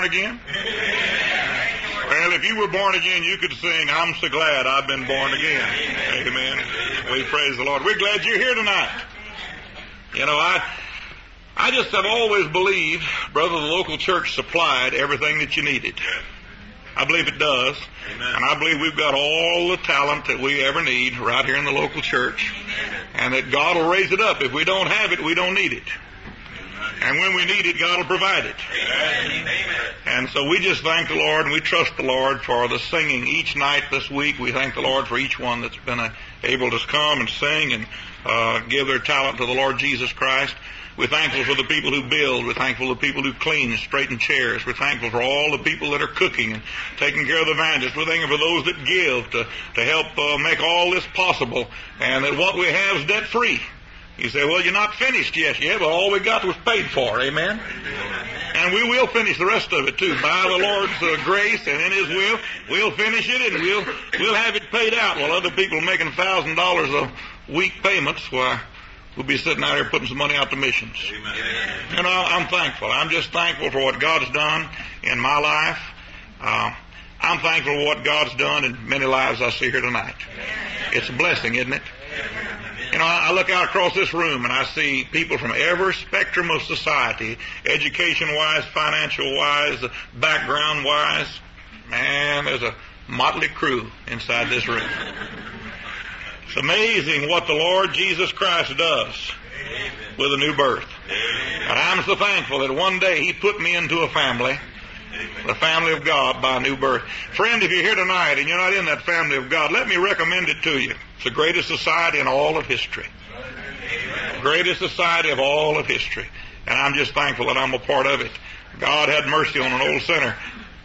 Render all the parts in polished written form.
born again? Well, if you were born again, you could sing, I'm so glad I've been born again. Amen. We praise the Lord. We're glad you're here tonight. You know, I just have always believed, brother, the local church supplied everything that you needed. I believe it does. Amen. And I believe we've got all the talent that we ever need right here in the local church. And that God will raise it up. If we don't have it, we don't need it. And when we need it, God will provide it. Amen. And so we just thank the Lord and we trust the Lord for the singing each night this week. We thank the Lord for each one that's been able to come and sing and give their talent to the Lord Jesus Christ. We're thankful for the people who build. We're thankful for the people who clean and straighten chairs. We're thankful for all the people that are cooking and taking care of the evangelists. We're thankful for those that give to help make all this possible, and that what we have is debt-free. You say, well, you're not finished yet. Yeah, but all we got was paid for. Amen? And we will finish the rest of it, too. By the Lord's grace and in His will, we'll finish it, and we'll have it paid out. While other people are making $1,000 a week payments, why, we'll be sitting out here putting some money out to missions. Amen. You know, I'm thankful. I'm just thankful for what God's done in my life. I'm thankful for what God's done in many lives I see here tonight. It's a blessing, isn't it? You know, I look out across this room and I see people from every spectrum of society, education-wise, financial-wise, background-wise. Man, there's a motley crew inside this room. It's amazing what the Lord Jesus Christ does with a new birth. And I'm so thankful that one day He put me into a family, the family of God, by a new birth. Friend, if you're here tonight and you're not in that family of God, let me recommend it to you. It's the greatest society in all of history. The greatest society of all of history. And I'm just thankful that I'm a part of it. God had mercy on an old sinner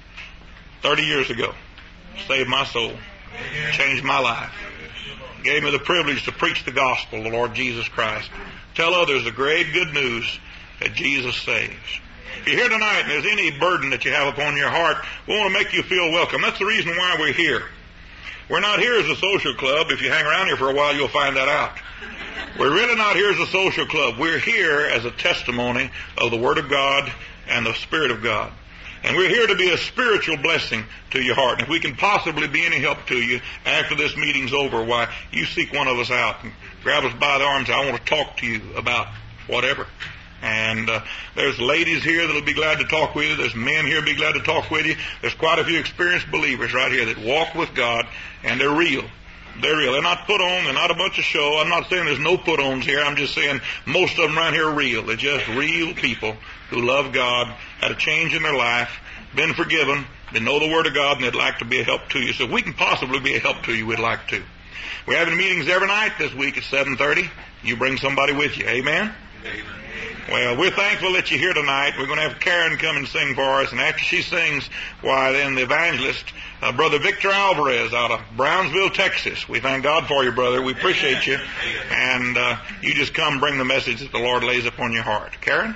30 years ago. Saved my soul. Changed my life. Gave me the privilege to preach the gospel of the Lord Jesus Christ. Tell others the great good news that Jesus saves. If you're here tonight and there's any burden that you have upon your heart, we want to make you feel welcome. That's the reason why we're here. We're not here as a social club. If you hang around here for a while, you'll find that out. We're really not here as a social club. We're here as a testimony of the Word of God and the Spirit of God. And we're here to be a spiritual blessing to your heart. And if we can possibly be any help to you after this meeting's over, why, you seek one of us out and grab us by the arms. I want to talk to you about whatever. And there's ladies here that'll be glad to talk with you. There's men here that'll be glad to talk with you. There's quite a few experienced believers right here that walk with God, and they're real. They're real. They're not put on. They're not a bunch of show. I'm not saying there's no put-ons here. I'm just saying most of them around here are real. They're just real people who love God, had a change in their life, been forgiven, they know the Word of God, and they'd like to be a help to you. So if we can possibly be a help to you, we'd like to. We're having meetings every night this week at 7:30. You bring somebody with you. Amen? Amen. Well, we're thankful that you're here tonight. We're going to have Karen come and sing for us, and after she sings, why, then the evangelist, Brother Victor Alvarez out of Brownsville, Texas. We thank God for you, brother. We appreciate you. And you just come bring the message that the Lord lays upon your heart. Karen?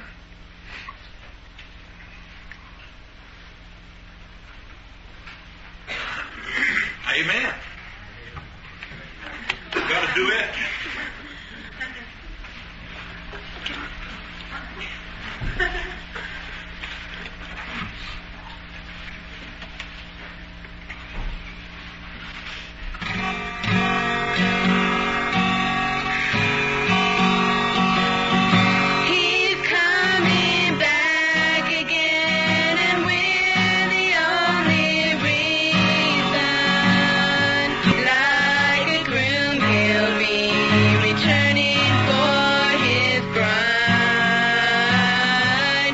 Amen. You've got to do it. Returning for his bride.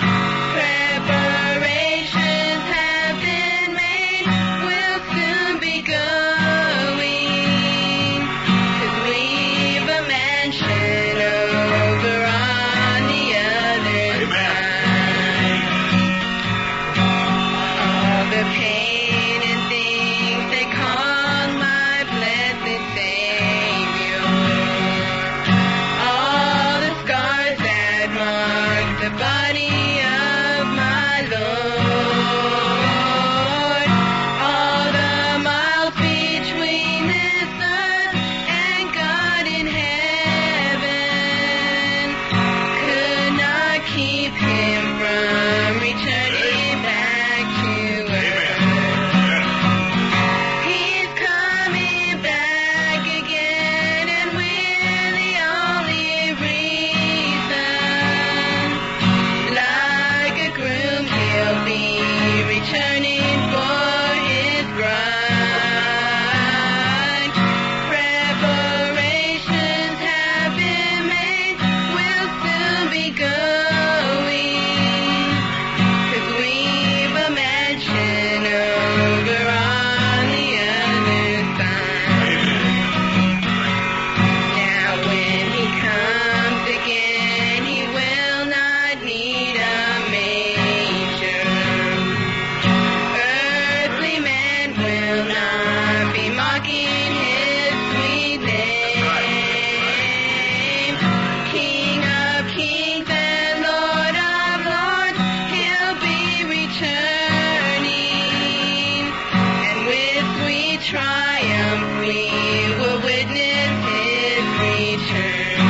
triumph we will witness his return.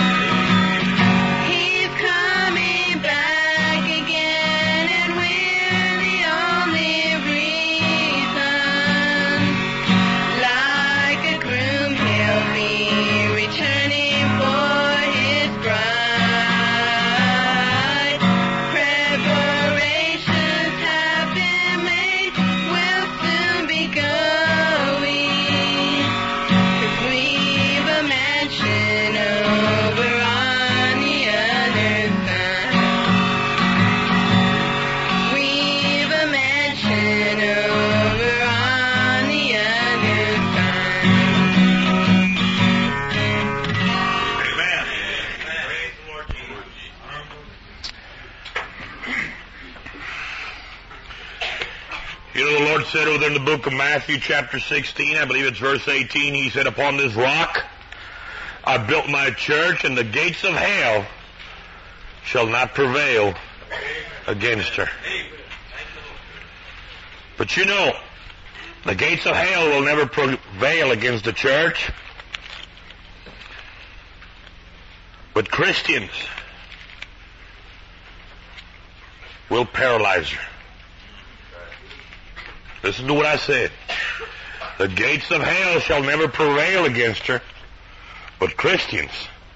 He's coming back again, and we're the only reason. Like a groom, he'll be returning for his bride. Preparations have been made, we'll soon be going, 'cause we've a mansion over on the other side. We've a mansion over on the other side. Amen. You know, the Lord said over there in the book of Matthew chapter 16, I believe it's verse 18, He said, upon this rock I built my church, and the gates of hell shall not prevail against her. But you know, the gates of hell will never prevail against the church. But Christians will paralyze her. Listen to what I said. The gates of hell shall never prevail against her, but Christians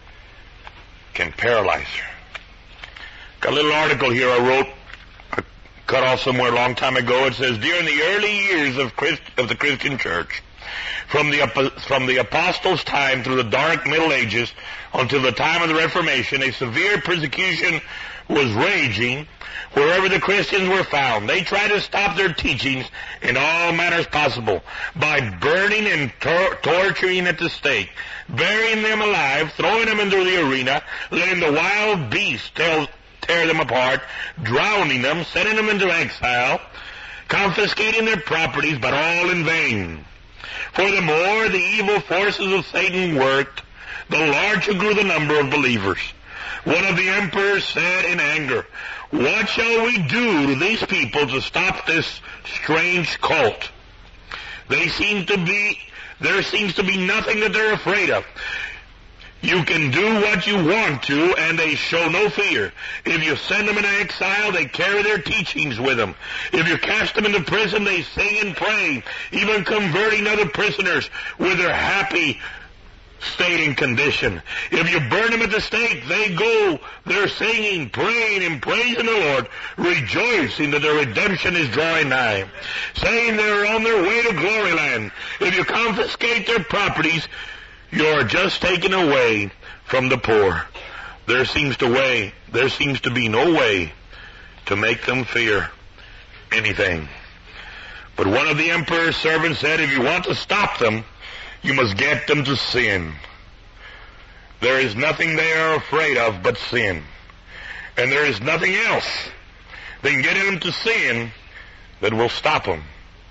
can paralyze her. Got a little article here I wrote, I cut off somewhere a long time ago. It says, during the early years of the Christian church, from the apostles' time through the dark Middle Ages until the time of the Reformation, a severe persecution was raging wherever the Christians were found. They tried to stop their teachings in all manners possible by burning and torturing at the stake, burying them alive, throwing them into the arena, letting the wild beasts tear them apart, drowning them, sending them into exile, confiscating their properties, but all in vain. For the more the evil forces of Satan worked, the larger grew the number of believers. One of the emperors said in anger, what shall we do to these people to stop this strange cult? There seems to be nothing that they're afraid of. You can do what you want to, and they show no fear. If you send them into exile, they carry their teachings with them. If you cast them into prison, they sing and pray, even converting other prisoners with their happy state and condition. If you burn them at the stake, they go there singing, praying, and praising the Lord, rejoicing that their redemption is drawing nigh, saying they're on their way to glory land. If you confiscate their properties, you're just taken away from the poor. There seems to be no way to make them fear anything. But one of the emperor's servants said, if you want to stop them, you must get them to sin. There is nothing they are afraid of but sin. And there is nothing else than getting them to sin that will stop them.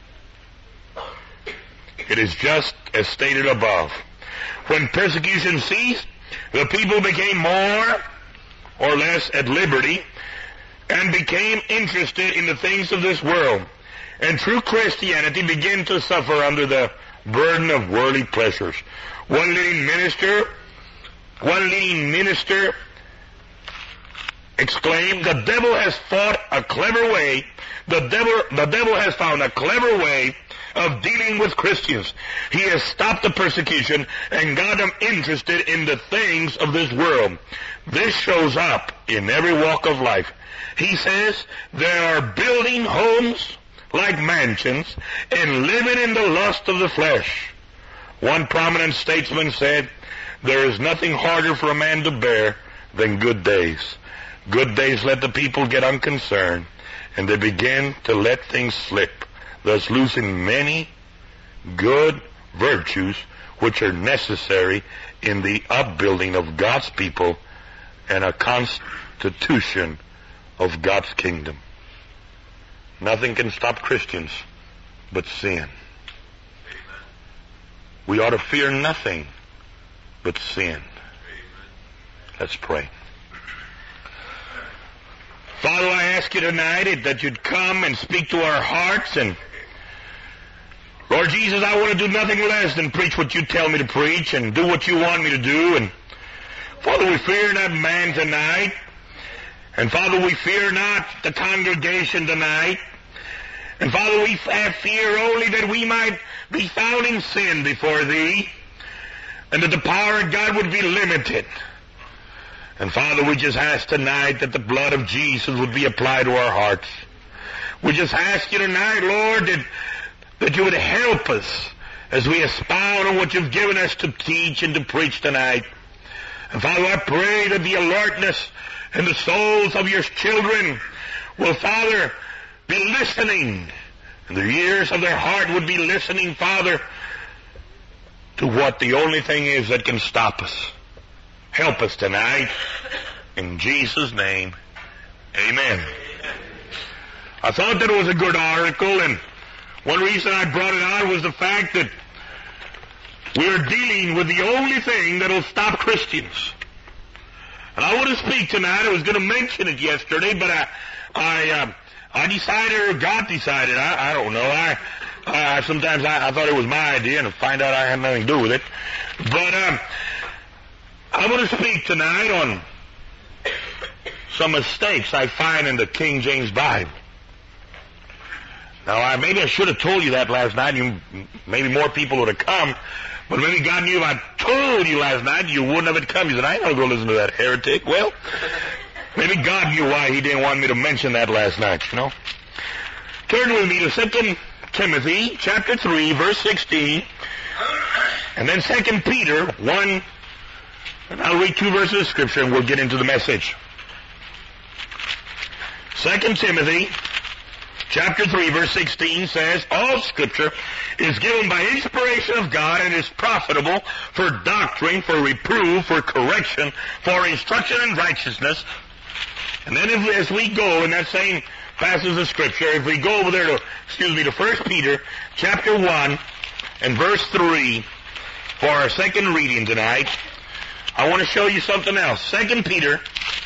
It is just as stated above. When persecution ceased, the people became more or less at liberty and became interested in the things of this world. And true Christianity began to suffer under the burden of worldly pleasures. One leading minister exclaimed, the devil has found a clever way of dealing with Christians. He has stopped the persecution and got them interested in the things of this world. This shows up in every walk of life. He says they are building homes like mansions and living in the lust of the flesh. One prominent statesman said, there is nothing harder for a man to bear than good days. Good days let the people get unconcerned, and they begin to let things slip, thus losing many good virtues which are necessary in the upbuilding of God's people and a constitution of God's kingdom. Nothing can stop Christians but sin. We ought to fear nothing but sin. Let's pray. Father, I ask you tonight that you'd come and speak to our hearts, and Lord, Lord Jesus, I want to do nothing less than preach what you tell me to preach and do what you want me to do. And Father, we fear not man tonight. And Father, we fear not the congregation tonight. And Father, we have fear only that we might be found in sin before Thee, and that the power of God would be limited. And Father, we just ask tonight that the blood of Jesus would be applied to our hearts. We just ask you tonight, Lord, that you would help us as we expound on what you've given us to teach and to preach tonight. And Father, I pray that the alertness in the souls of your children will, Father, be listening, and the ears of their heart would be listening, Father, to what the only thing is that can stop us. Help us tonight. In Jesus' name, amen. I thought that was a good article, and one reason I brought it out was the fact that we're dealing with the only thing that will stop Christians. And I want to speak tonight. I was going to mention it yesterday, but I decided, or God decided, I don't know. Sometimes I thought it was my idea, and I find out I had nothing to do with it. But I want to speak tonight on some mistakes I find in the King James Bible. Now, maybe I should have told you that last night. Maybe more people would have come. But maybe God knew if I told you last night, you wouldn't have come. You said, I ain't going to go listen to that heretic. Well, maybe God knew why He didn't want me to mention that last night, you know. Turn with me to 2 Timothy chapter 3, verse 16. And then 2 Peter 1. And I'll read 2 verses of Scripture and we'll get into the message. 2 Timothy chapter 3, verse 16 says, all Scripture is given by inspiration of God and is profitable for doctrine, for reproof, for correction, for instruction in righteousness. And then as we go in that same passage of Scripture, if we go over there to 1 Peter chapter 1 and verse 3 for our second reading tonight, I want to show you something else. 2 Peter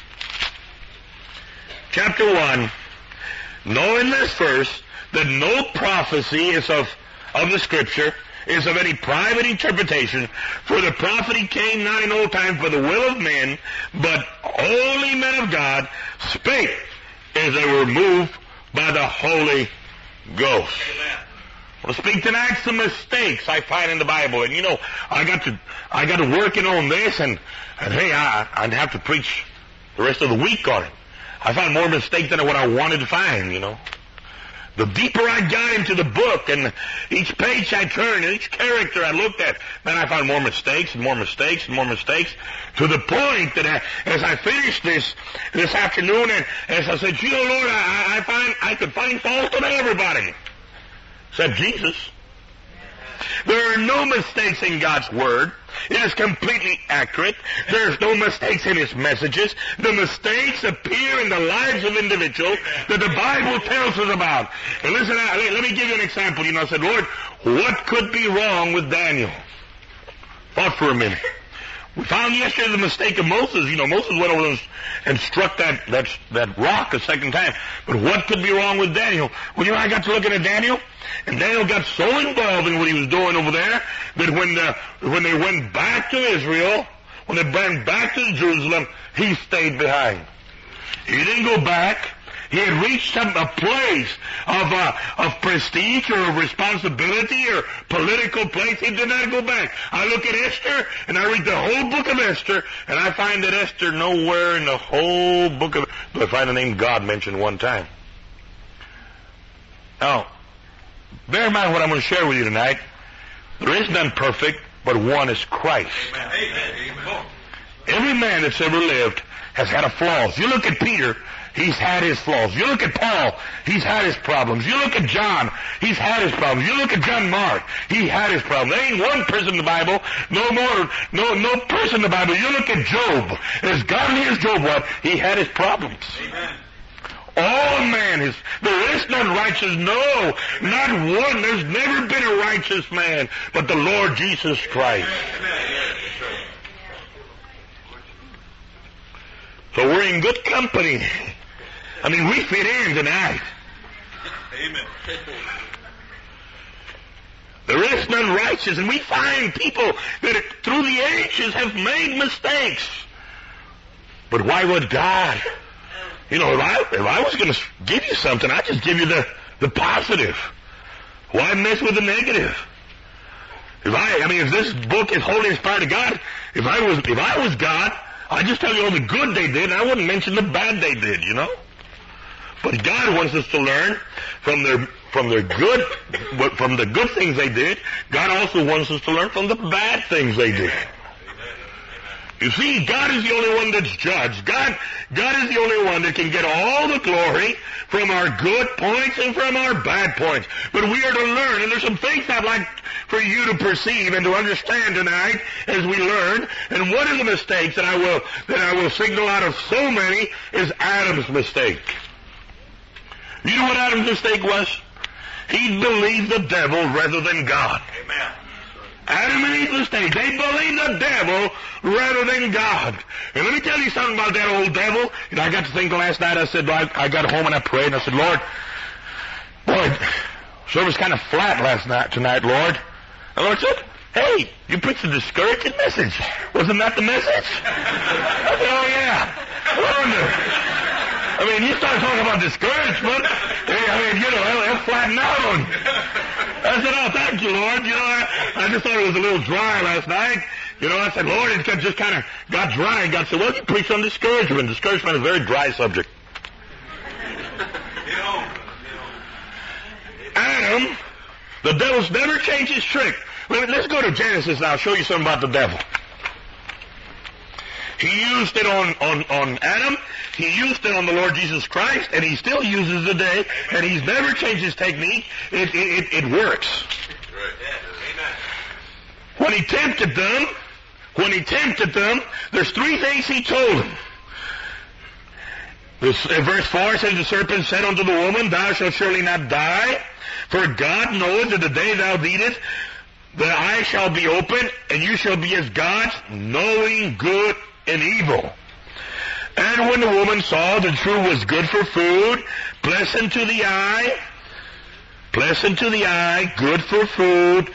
chapter 1, knowing this first, that no prophecy is of the Scripture is of any private interpretation, for the prophecy came not in old time for the will of men, but holy men of God spake as they were moved by the Holy Ghost. Amen. I want to speak tonight some mistakes I find in the Bible, and you know, I got to working on this, and hey, I'd have to preach the rest of the week on it. I found more mistakes than what I wanted to find, you know. The deeper I got into the book, and each page I turned, and each character I looked at, man, I found more mistakes and more mistakes and more mistakes, to the point that as I finished this afternoon, and as I said, you know, Lord, I could find fault in everybody except Jesus. There are no mistakes in God's Word. It is completely accurate. There's no mistakes in His messages. The mistakes appear in the lives of individuals that the Bible tells us about. And listen, let me give you an example. You know, I said, Lord, what could be wrong with Daniel? Thought for a minute. We found yesterday the mistake of Moses. You know, Moses went over and struck that rock a second time. But what could be wrong with Daniel? Well, you know, I got to looking at Daniel, and Daniel got so involved in what he was doing over there that when they went back to Israel, when they went back to Jerusalem, he stayed behind. He didn't go back. He had reached a place of prestige or of responsibility or political place. He did not go back. I look at Esther, and I read the whole book of Esther, and I find that Esther nowhere in the whole book of... do I find the name God mentioned one time. Now, bear in mind what I'm going to share with you tonight. There is none perfect, but one is Christ. Amen. Every man that's ever lived has had a flaws. You look at Peter, he's had his flaws. You look at Paul, he's had his problems. You look at John, he's had his problems. You look at John Mark, he had his problems. There ain't one person in the Bible, no person in the Bible. You look at Job, as godly as Job was, he had his problems. Amen. All man there is none righteous, no, not one. There's never been a righteous man but the Lord Jesus Christ. So we're in good company. I mean, we fit in tonight. Amen. just and unrighteous. And we find people that through the ages have made mistakes. But why would God? You know, if I was going to give you something, I'd just give you the positive. Why mess with the negative? If this book is wholly inspired of God, if I was God, I'd just tell you all the good they did, and I wouldn't mention the bad they did, you know? But God wants us to learn from the good things they did. God also wants us to learn from the bad things they did. You see, God is the only one that's judged. God is the only one that can get all the glory from our good points and from our bad points. But we are to learn, and there's some things I'd like for you to perceive and to understand tonight as we learn. And one of the mistakes that I will signal out of so many is Adam's mistake. You know what Adam's mistake was? He believed the devil rather than God. Amen. Adam and Eve's mistake. They believed the devil rather than God. And let me tell you something about that old devil. You know, I got to think last night. I said, I got home and I prayed and I said, Lord, boy, service kind of flat tonight, Lord. And the Lord said, hey, you preached a discouraging message. Wasn't that the message? I said, oh yeah. I wonder. You start talking about discouragement. It'll flatten out. I said, oh, thank you, Lord. I just thought it was a little dry last night. I said, Lord, it just kind of got dry. And God said, well, you preach on discouragement. Discouragement is a very dry subject. Adam, the devil's never changed his trick. Let's go to Genesis now. I'll show you something about the devil. He used it on Adam. He used it on the Lord Jesus Christ, and he still uses it today, and he's never changed his technique. It works. When he tempted them, there's three things he told them. Verse 4 says, the serpent said unto the woman, thou shalt surely not die, for God knoweth that the day thou eatest, the eye shall be open, and you shall be as gods, knowing good and evil. And when the woman saw the tree was good for food, pleasant to the eye, good for food,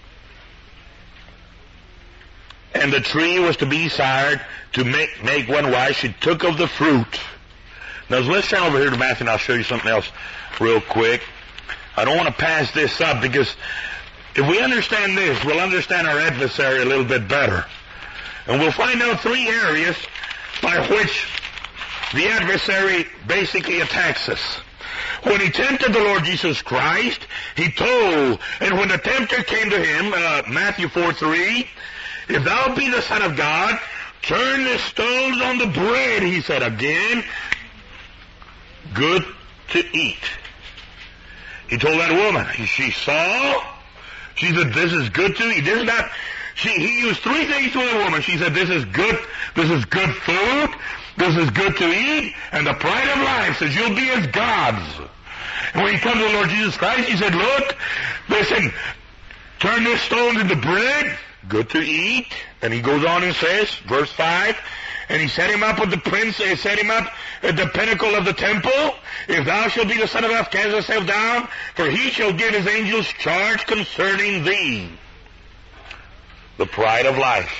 and the tree was to be desired to make one wise, she took of the fruit. Now let's turn over here to Matthew and I'll show you something else real quick. I don't want to pass this up because if we understand this, we'll understand our adversary a little bit better. And we'll find out three areas by which the adversary basically attacks us. When he tempted the Lord Jesus Christ, he told, and when the tempter came to him, Matthew 4:3, if thou be the Son of God, turn the stones on the bread, he said again, good to eat. He told that woman, she saw, she said, this is good to eat. He used three things to the woman. She said, this is good food, this is good to eat, and the pride of life says you'll be as gods. And when he comes to the Lord Jesus Christ, he said, look, listen, turn this stone into bread, good to eat. And he goes on and says, verse 5, and he set him up at the pinnacle of the temple. If thou shalt be the Son of God, cast thyself down, for he shall give his angels charge concerning thee. The pride of life.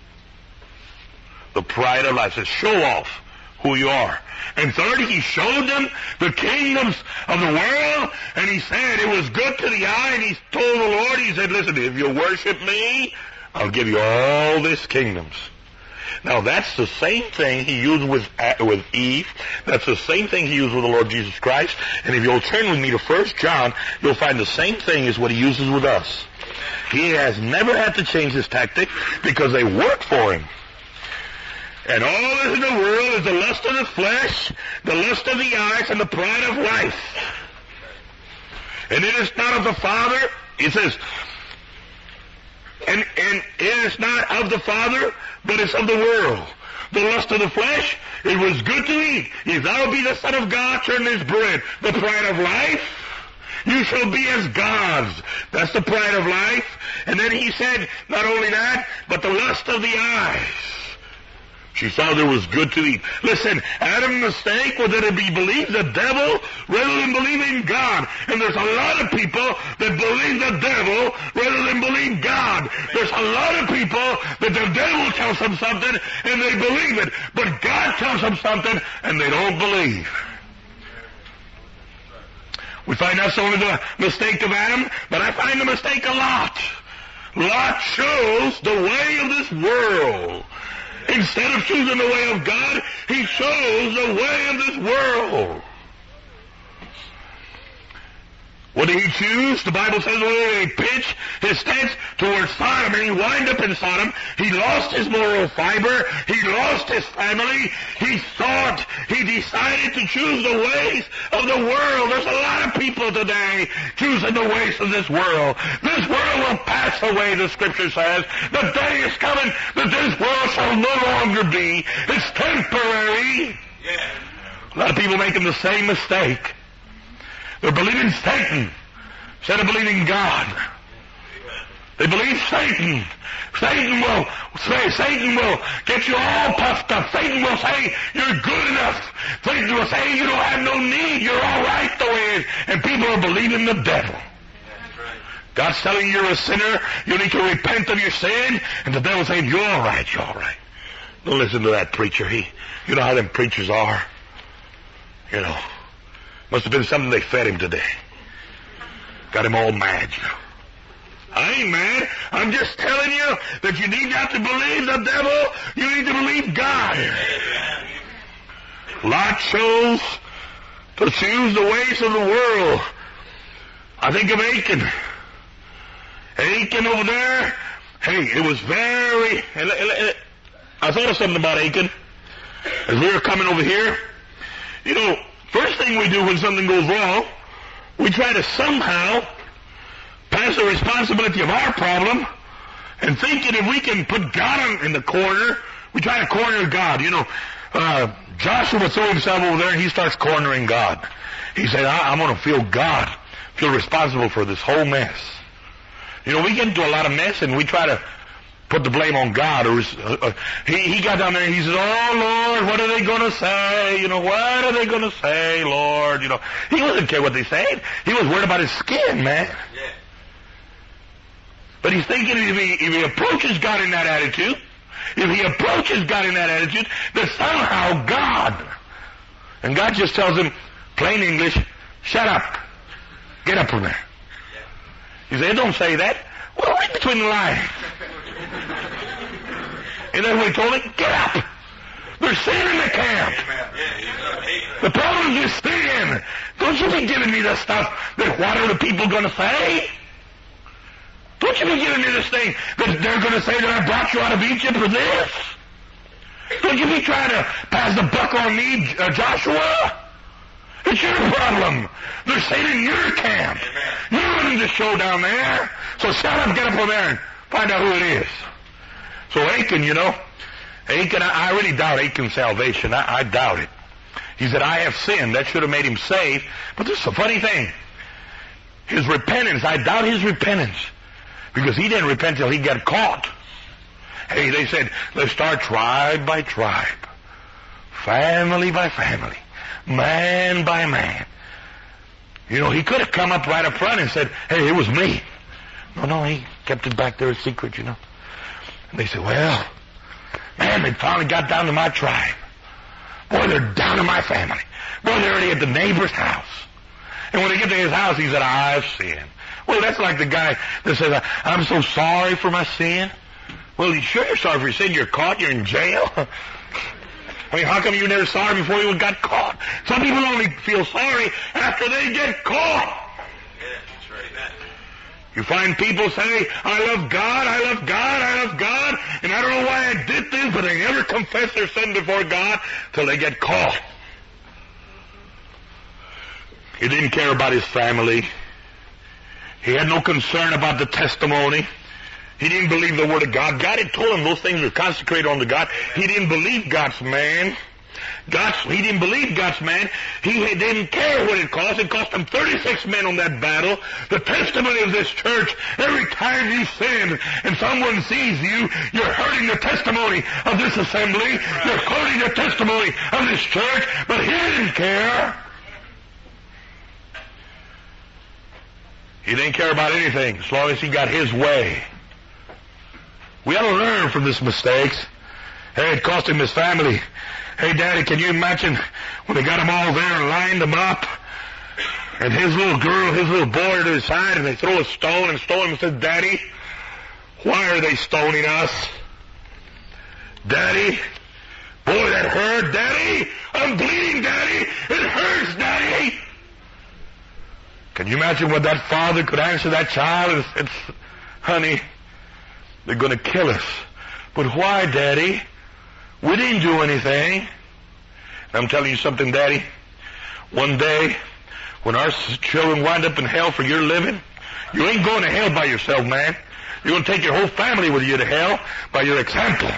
The pride of life says, show off who you are. And third, he showed them the kingdoms of the world, and he said it was good to the eye, and he told the Lord, he said, listen, if you worship me, I'll give you all these kingdoms. Now that's the same thing he used with Eve. That's the same thing he used with the Lord Jesus Christ. And if you'll turn with me to 1 John, you'll find the same thing is what he uses with us. He has never had to change his tactic because they work for him. And all this in the world is the lust of the flesh, the lust of the eyes, and the pride of life. And it is not of the Father, it says, and it is not of the Father, but it's of the world. The lust of the flesh, it was good to eat. If thou be the Son of God, turn this bread. The pride of life, you shall be as gods. That's the pride of life. And then he said, not only that, but the lust of the eyes. She saw there was good to eat. Listen, Adam's mistake was that he believed the devil rather than believing God. And there's a lot of people that believe the devil rather than believe God. There's a lot of people that the devil tells them something and they believe it, but God tells them something and they don't believe. We find that's only the mistake of Adam, but I find the mistake of Lot. Lot chose the way of this world. Instead of choosing the way of God, he chose the way of this world. What did he choose? The Bible says when he pitched his tents towards Sodom and he wound up in Sodom, he lost his moral fiber, he lost his family, he decided to choose the ways of the world. There's a lot of people today choosing the ways of this world. This world will pass away, the Scripture says. The day is coming that this world shall no longer be. It's temporary. A lot of people making the same mistake. They're believing Satan instead of believing God. They believe Satan. Satan will get you all puffed up. Satan will say you're good enough. Satan will say you don't have no need. You're all right the way it is. And people are believing the devil. God's telling you you're a sinner. You need to repent of your sin. And the devil's saying you're all right. You're all right. Don't listen to that preacher. You know how them preachers are. You know. Must have been something they fed him today. Got him all mad, you know. I ain't mad. I'm just telling you that you need not to believe the devil. You need to believe God. Lot chose to choose the ways of the world. I think of Achan. Achan over there. Hey, it was very... I thought of something about Achan. As we were coming over here, you know, first thing we do when something goes wrong, we try to somehow pass the responsibility of our problem and thinking if we can put God in the corner, we try to corner God. You know, Joshua threw himself over there and he starts cornering God. He said, I'm going to feel responsible for this whole mess. You know, we get into a lot of mess and we try to put the blame on God. He got down there and he said, oh, Lord, what are they going to say? You know, what are they going to say, Lord? You know, he wasn't care what they said. He was worried about his skin, man. Yeah. But he's thinking if he approaches God in that attitude, that somehow God, and God just tells him, plain English, shut up. Get up from there. You say, don't say that. Well, read between the lines. And then we told him, get up. There's sin in the camp. The problem is sin. Don't you be giving me the stuff that what are the people going to say? Don't you be giving me this thing that they're going to say that I brought you out of Egypt for this? Don't you be trying to pass the buck on me, Joshua? It's your problem. There's sin in your camp. You're running the show down there. So shut up, get up over there and find out who it is. So Achan, you know, I really doubt Achan's salvation. I doubt it. He said, I have sinned. That should have made him saved. But this is a funny thing. His repentance, I doubt his repentance. Because he didn't repent till he got caught. Hey, they said, let's start tribe by tribe. Family by family. Man by man. You know, he could have come up right up front and said, hey, it was me. No, he kept it back there a secret, you know. And they said, well, man, they finally got down to my tribe. Boy, they're down to my family. Boy, they're already at the neighbor's house. And when they get to his house, he said, I've sinned. Well, that's like the guy that says, I'm so sorry for my sin. Well, sure you're sorry for your sin. You're caught. You're in jail. I mean, how come you never sorry before you got caught? Some people only feel sorry after they get caught. You find people say, I love God, I love God, I love God, and I don't know why I did this, but they never confess their sin before God till they get caught. He didn't care about his family. He had no concern about the testimony. He didn't believe the Word of God. God had told him those things were consecrated unto God. He didn't believe God's man. He didn't believe God's man. He didn't care what it cost. It cost him 36 men on that battle. The testimony of this church, every time you sin and someone sees you, you're hurting the testimony of this assembly. You're hurting the testimony of this church. But he didn't care. He didn't care about anything as long as he got his way. We ought to learn from these mistakes. Hey, it cost him his family. Hey, Daddy, can you imagine when they got them all there and lined them up? And his little girl, his little boy to his side, and they throw a stone and stone him and said, Daddy, why are they stoning us? Daddy, boy, that hurt. Daddy, I'm bleeding, Daddy. It hurts, Daddy. Can you imagine what that father could answer that child? It's honey, they're going to kill us. But why, Daddy? We didn't do anything. I'm telling you something, Daddy. One day, when our children wind up in hell for your living, you ain't going to hell by yourself, man. You're going to take your whole family with you to hell by your example.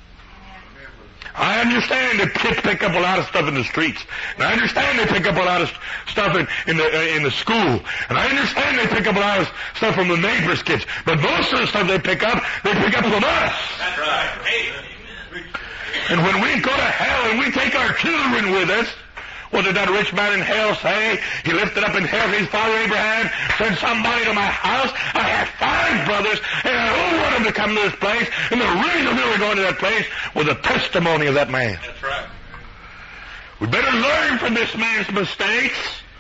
I understand that kids pick up a lot of stuff in the streets. And I understand they pick up a lot of stuff in the school. And I understand they pick up a lot of stuff from the neighbors' kids. But most of the stuff they pick up from us. That's right. Hey. And when we go to hell and we take our children with us, what did that rich man in hell say? He lifted up in hell his father Abraham, sent somebody to my house. I have 5 brothers, and I don't want them to come to this place. And the reason they were going to that place was the testimony of that man. That's right. We better learn from this man's mistakes.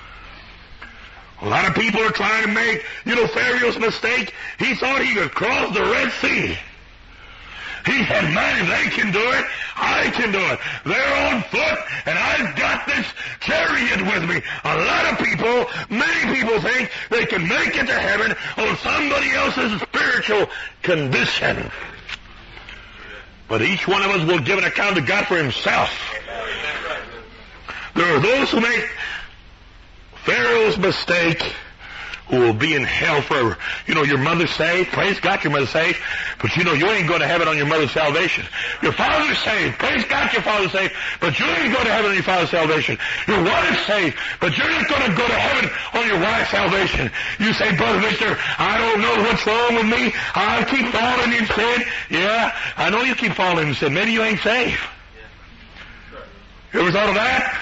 A lot of people are trying to make, Pharaoh's mistake. He thought he could cross the Red Sea. He said, man, if they can do it, I can do it. They're on foot, and I've got this chariot with me. A lot of people, many people think they can make it to heaven on somebody else's spiritual condition. But each one of us will give an account to God for himself. There are those who make Pharaoh's mistake who will be in hell forever. Your mother's saved. Praise God, your mother's saved. But you ain't going to heaven on your mother's salvation. Your father's saved. Praise God, your father's saved. But you ain't going to heaven on your father's salvation. Your wife's saved. But you're not going to go to heaven on your wife's salvation. You say, Brother Victor, I don't know what's wrong with me. I keep falling in sin. Yeah, I know you keep falling in sin. Maybe you ain't saved. You ever thought of that?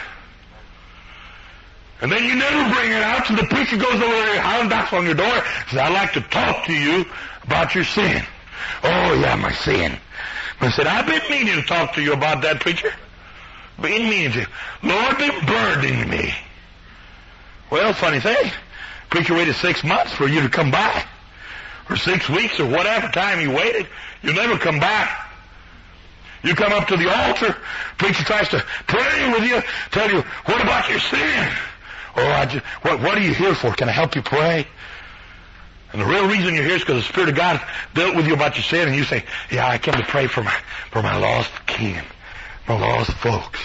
And then you never bring it out till the preacher goes over there and knocks on your door and says, I'd like to talk to you about your sin. Oh, yeah, my sin. I said, I've been meaning to talk to you about that, preacher. Been meaning to. Lord, been burdening me. Well, funny thing. Preacher waited 6 months for you to come by. Or 6 weeks or whatever time you waited. You never come by. You come up to the altar. Preacher tries to pray with you. Tell you, what about your sin? Oh, what are you here for? Can I help you pray? And the real reason you're here is because the Spirit of God dealt with you about your sin, and you say, yeah, I came to pray for my lost kin, my lost folks.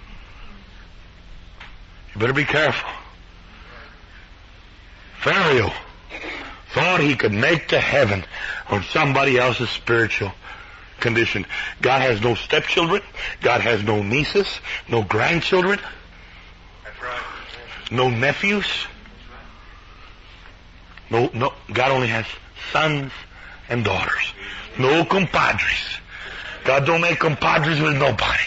You better be careful. Pharaoh thought he could make to heaven on somebody else's spiritual condition. God has no stepchildren. God has no nieces, no grandchildren. No nephews. No, God only has sons and daughters. No compadres. God don't make compadres with nobody.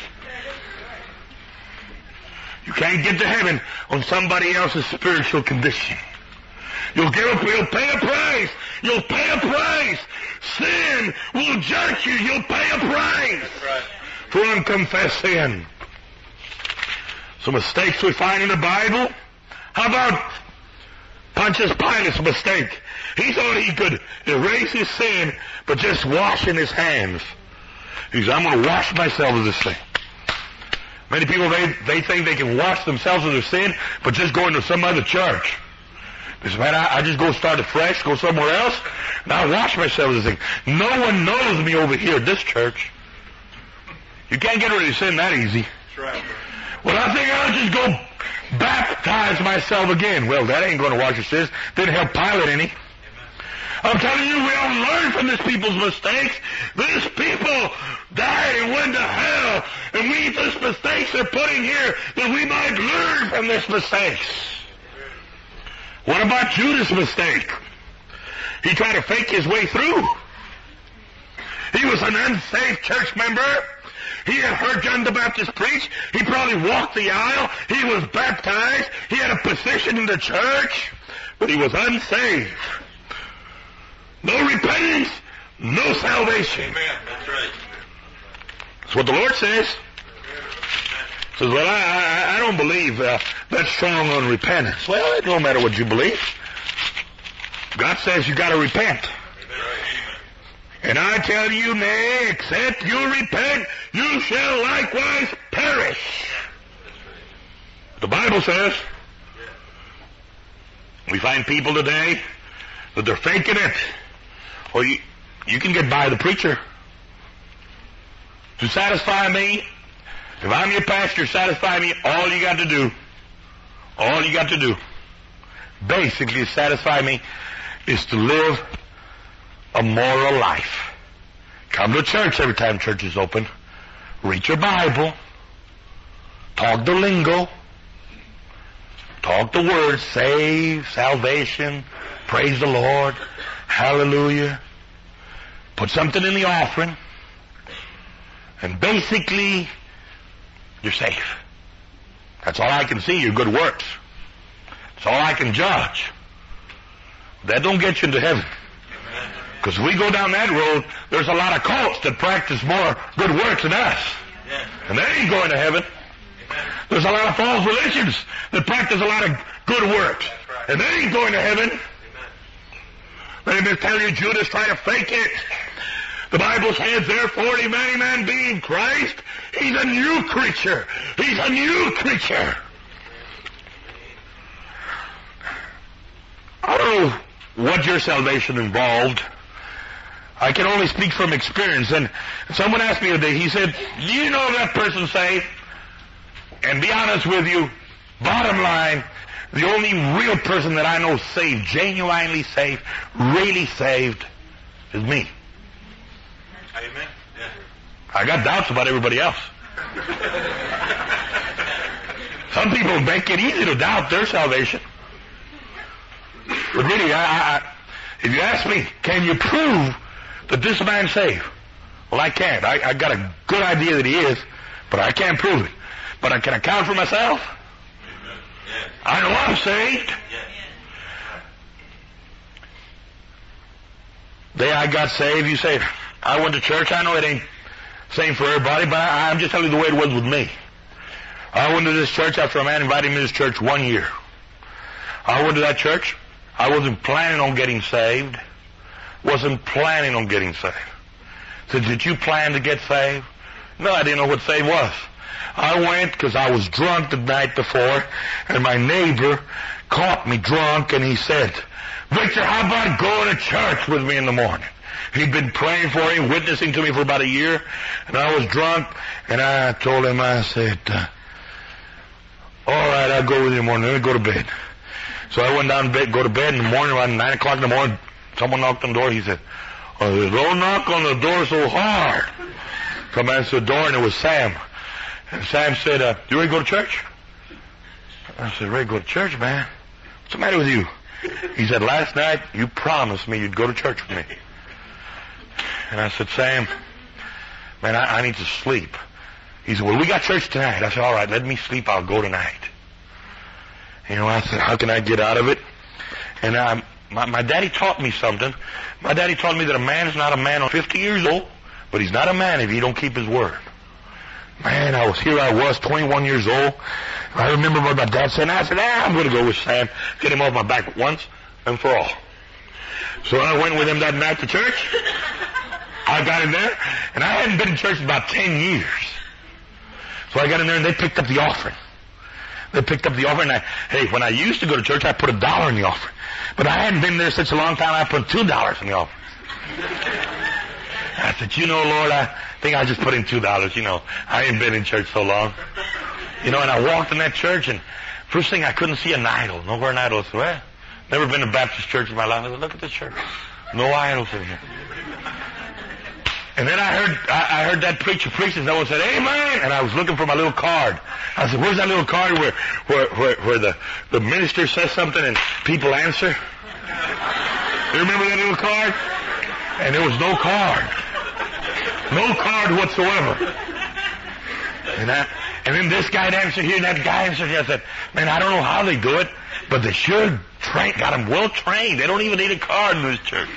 You can't get to heaven on somebody else's spiritual condition. You'll pay a price. You'll pay a price. Sin will judge you. You'll pay a price for unconfessed sin. Some mistakes we find in the Bible. How about Pontius Pilate's mistake? He thought he could erase his sin but just washing his hands. He said, I'm going to wash myself of this thing. Many people, they think they can wash themselves of their sin but just going to some other church. They say, man, I just go start afresh, go somewhere else, and I wash myself of this thing. No one knows me over here at this church. You can't get rid of sin that easy. That's right. Well, I think I'll just go baptize myself again. Well, that ain't going to wash your sins. Didn't help Pilate any. I'm telling you, we all learn from these people's mistakes. These people died and went to hell. And we, these mistakes are put in here that we might learn from these mistakes. What about Judas' mistake? He tried to fake his way through. He was an unsafe church member. He had heard John the Baptist preach. He probably walked the aisle. He was baptized. He had a position in the church. but he was unsaved. No repentance, no salvation. Amen. That's right. That's what the Lord says. He says, well, I don't believe that's strong on repentance. Well, it don't matter what you believe. God says you got to repent. And I tell you, nay, except you repent, you shall likewise perish. The Bible says. We find people today that they're faking it. Or you can get by the preacher. To satisfy me, if I'm your pastor, satisfy me, all you got to do, basically to satisfy me, is to live a moral life. Come to church every time church is open. Read your Bible. Talk the lingo. Talk the words. Save, salvation, praise the Lord, hallelujah. Put something in the offering. And basically, you're safe. That's all I can see, your good works. That's all I can judge. That don't get you into heaven. Because if we go down that road, there's a lot of cults that practice more good works than us. And they ain't going to heaven. There's a lot of false religions that practice a lot of good works. And they ain't going to heaven. Let me tell you, Judas tried to fake it. The Bible says, therefore, if any man be in Christ, he's a new creature. He's a new creature. I don't know what your salvation involved. I can only speak from experience. And someone asked me today, he said, do you know that person saved? And be honest with you, bottom line, the only real person that I know saved, genuinely saved, really saved, is me. Amen. Yeah. I got doubts about everybody else. Some people make it easy to doubt their salvation. But really, if you ask me, can you prove that this man's saved? Well, I can't. I got a good idea that he is, but I can't prove it. But I can account for myself. I know I'm saved. The day I got saved, you say, I went to church. I know it ain't same for everybody, but I'm just telling you the way it was with me. I went to this church after a man invited me to this church 1 year. I went to that church. I wasn't planning on getting saved. Wasn't planning on getting saved. Said, did you plan to get saved? No, I didn't know what saved was. I went because I was drunk the night before, and my neighbor caught me drunk, and he said, Victor, how about going to church with me in the morning? He'd been praying for him, witnessing to me for about a year, and I was drunk, and I told him, I said, all right, I'll go with you in the morning. Let me go to bed. So I went down to bed, go to bed in the morning, around 9 o'clock in the morning, someone knocked on the door. He said, oh, don't knock on the door so hard. So I answered the door, and it was Sam. And Sam said, you ready to go to church? I said, ready to go to church, man? What's the matter with you? He said, last night you promised me you'd go to church with me. And I said, Sam, man, I need to sleep. He said, well, we got church tonight. I said, all right, let me sleep. I'll go tonight. You know, I said, how can I get out of it? And my daddy taught me something. My daddy taught me that a man's not a man on 50 years old, but he's not a man if he don't keep his word. Man, I was 21 years old. I remember what my dad said, and I said, I'm going to go with Sam, get him off my back once and for all. So I went with him that night to church. I got in there, and I hadn't been in church in about 10 years. So I got in there, and they picked up the offering. Hey, when I used to go to church, I put $1 in the offering. But I hadn't been there such a long time, I put $2 in the offering. I said, you know, Lord, I think I just put in $2. You know, I ain't been in church so long. You know, and I walked in that church, and first thing I couldn't see an idol. Nowhere an idol. I said, well, never been to Baptist church in my life. I said, look at this church. No idols in here. And then I heard that preacher preach, and someone said, amen. And I was looking for my little card. I said, where's that little card where the minister says something and people answer? You remember that little card? And there was no card. No card whatsoever. And then this guy answered here, and that guy answered here. I said, man, I don't know how they do it, but they sure trained, got them well trained. They don't even need a card in this church.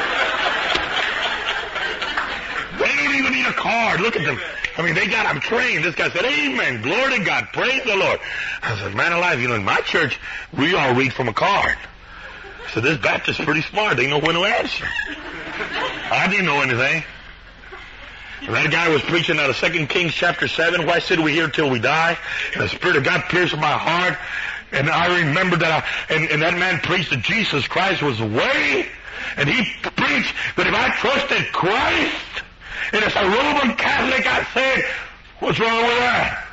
They don't even need a card. Look at them. I mean, they got them trained. This guy said, amen, glory to God, praise the Lord. I said, man alive, in my church, we all read from a card. I said, this Baptist's pretty smart. They know when to answer. I didn't know anything. And that guy was preaching out of 2 Kings chapter 7. Why sit we here till we die? And the Spirit of God pierced my heart. And I remembered that and that man preached that Jesus Christ was the way. And he preached that if I trusted Christ, and as a Roman Catholic, I said, what's wrong with that?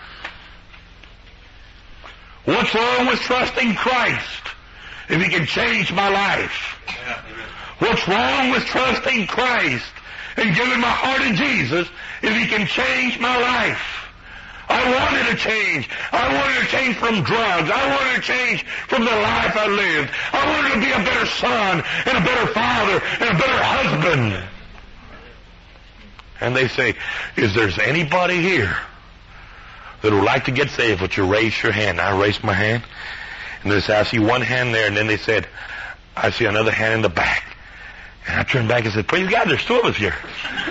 What's wrong with trusting Christ if he can change my life? What's wrong with trusting Christ and giving my heart to Jesus if he can change my life? I wanted to change. I wanted to change from drugs. I wanted to change from the life I lived. I wanted to be a better son and a better father and a better husband. And they say, is there anybody here that would like to get saved? Would you raise your hand? I raised my hand. And they said, I see one hand there. And then they said, I see another hand in the back. And I turned back and said, praise God, there's two of us here.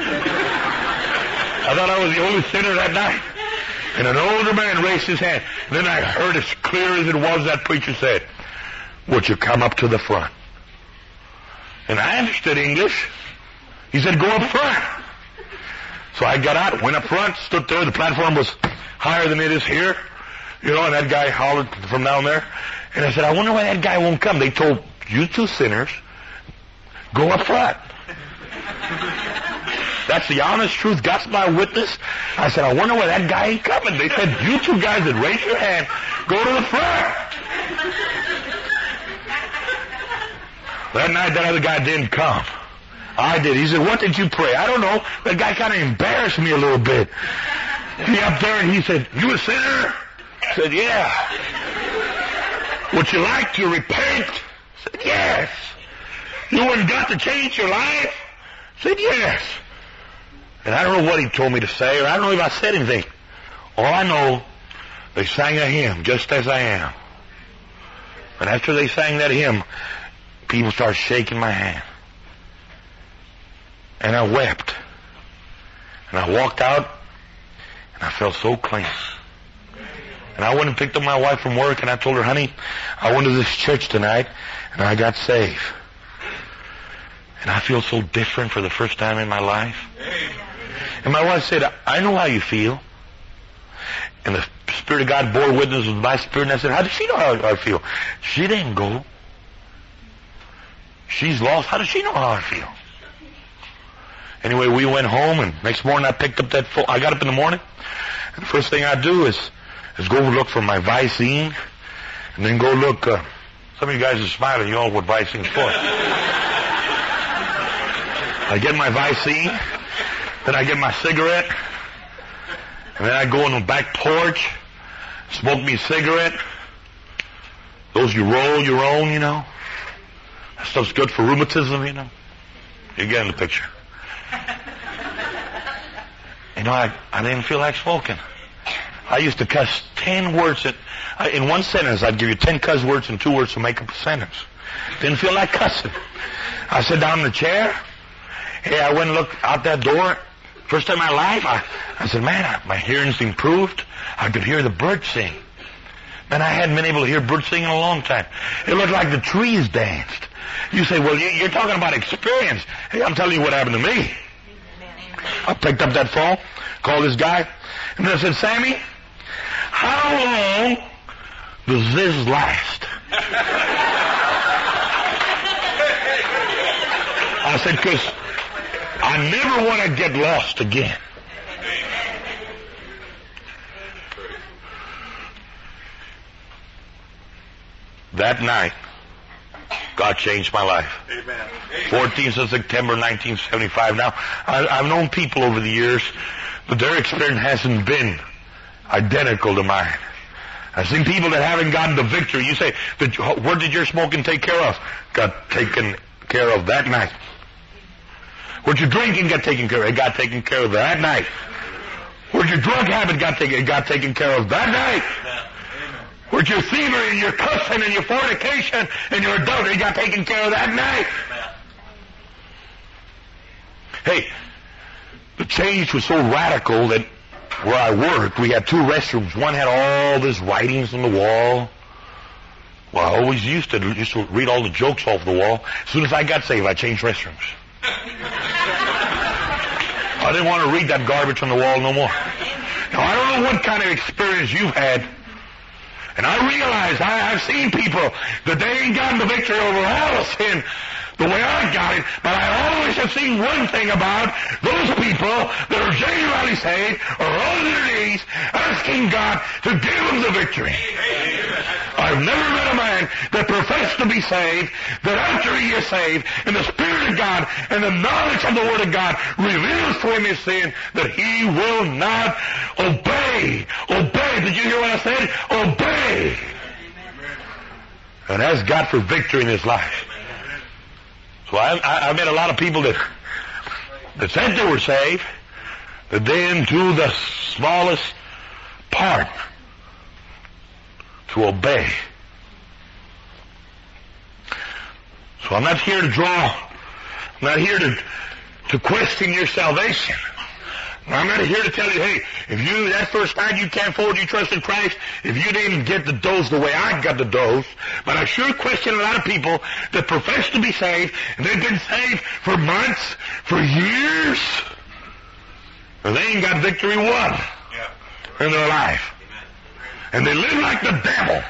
I thought I was the only sinner that night. And an older man raised his hand. And then I heard as clear as it was that preacher said, would you come up to the front? And I understood English. He said, go up front. So I got out, went up front, stood there. The platform was higher than it is here. And that guy hollered from down there. And I said, I wonder why that guy won't come. They told, you two sinners, go up front. That's the honest truth. God's my witness. I said, I wonder why that guy ain't coming. They said, you two guys that raised your hand, go to the front. That night, that other guy didn't come. I did. He said, what did you pray? I don't know. That guy kind of embarrassed me a little bit. He up there and he said, you a sinner? I said, yeah. Would you like to repent? I said, yes. You want God to change your life? I said, yes. And I don't know what he told me to say, or I don't know if I said anything. All I know, they sang a hymn, Just As I Am. And after they sang that hymn, people started shaking my hand. And I wept. And I walked out, and I felt so clean. And I went and picked up my wife from work, and I told her, honey, I went to this church tonight, and I got saved. And I feel so different for the first time in my life. And my wife said, I know how you feel. And the Spirit of God bore witness with my spirit, and I said, how does she know how I feel? She didn't go. She's lost. How does she know how I feel? Anyway, we went home, and next morning I picked up that phone. I got up in the morning, and the first thing I do is go look for my Vicene, and then go look. Some of you guys are smiling. You all know what Vicene's for. I get my Vicene, then I get my cigarette, and then I go on the back porch, smoke me a cigarette. Those you roll your own, That stuff's good for rheumatism, You get in the picture. I didn't feel like smoking. I used to cuss 10 words. In one sentence, I'd give you 10 cuss words and 2 words to make up a sentence. Didn't feel like cussing. I sat down in the chair. Hey, I went and looked out that door. First time in my life, I said, man, my hearing's improved. I could hear the birds sing. Man, I hadn't been able to hear birds sing in a long time. It looked like the trees danced. You say, well, you're talking about experience. Hey, I'm telling you what happened to me. I picked up that phone, called this guy, and then I said, Sammy, how long does this last? I said, because I never want to get lost again. That night, God changed my life. Amen. 14th of September 1975. Now, I've known people over the years, but their experience hasn't been identical to mine. I've seen people that haven't gotten the victory. You say, where did your smoking take care of? Got taken care of that night. Where'd your drinking get taken care of? It got taken care of that night. Where'd your drug habit got taken care of that night? with your thievery and your cussing and your fornication and your adultery got taken care of that night. Hey, the change was so radical that where I worked, we had 2 restrooms. One had all these writings on the wall. Well, I always used to read all the jokes off the wall. As soon as I got saved, I changed restrooms. I didn't want to read that garbage on the wall no more. Now, I don't know what kind of experience you've had. And I realize I've seen people that they ain't gotten the victory over all of sin the way I got it, but I always have seen one thing about those people that are genuinely saved are on their knees asking God to give them the victory. I've never met a man that professed to be saved, that after he is saved, and the Spirit of God and the knowledge of the Word of God reveals to him his sin, that he will not obey. Obey. Did you hear what I said? Obey. And ask God for victory in his life. So I met a lot of people that said they were saved, that they didn't do the smallest part to obey. So I'm not here to I'm not here to question your salvation. I'm not here to tell you, hey, if you, that first night you can't afford you trust in Christ, if you didn't get the dose the way I got the dose, but I sure question a lot of people that profess to be saved, and they've been saved for months, for years, and they ain't got victory won in their life. And they live like the devil.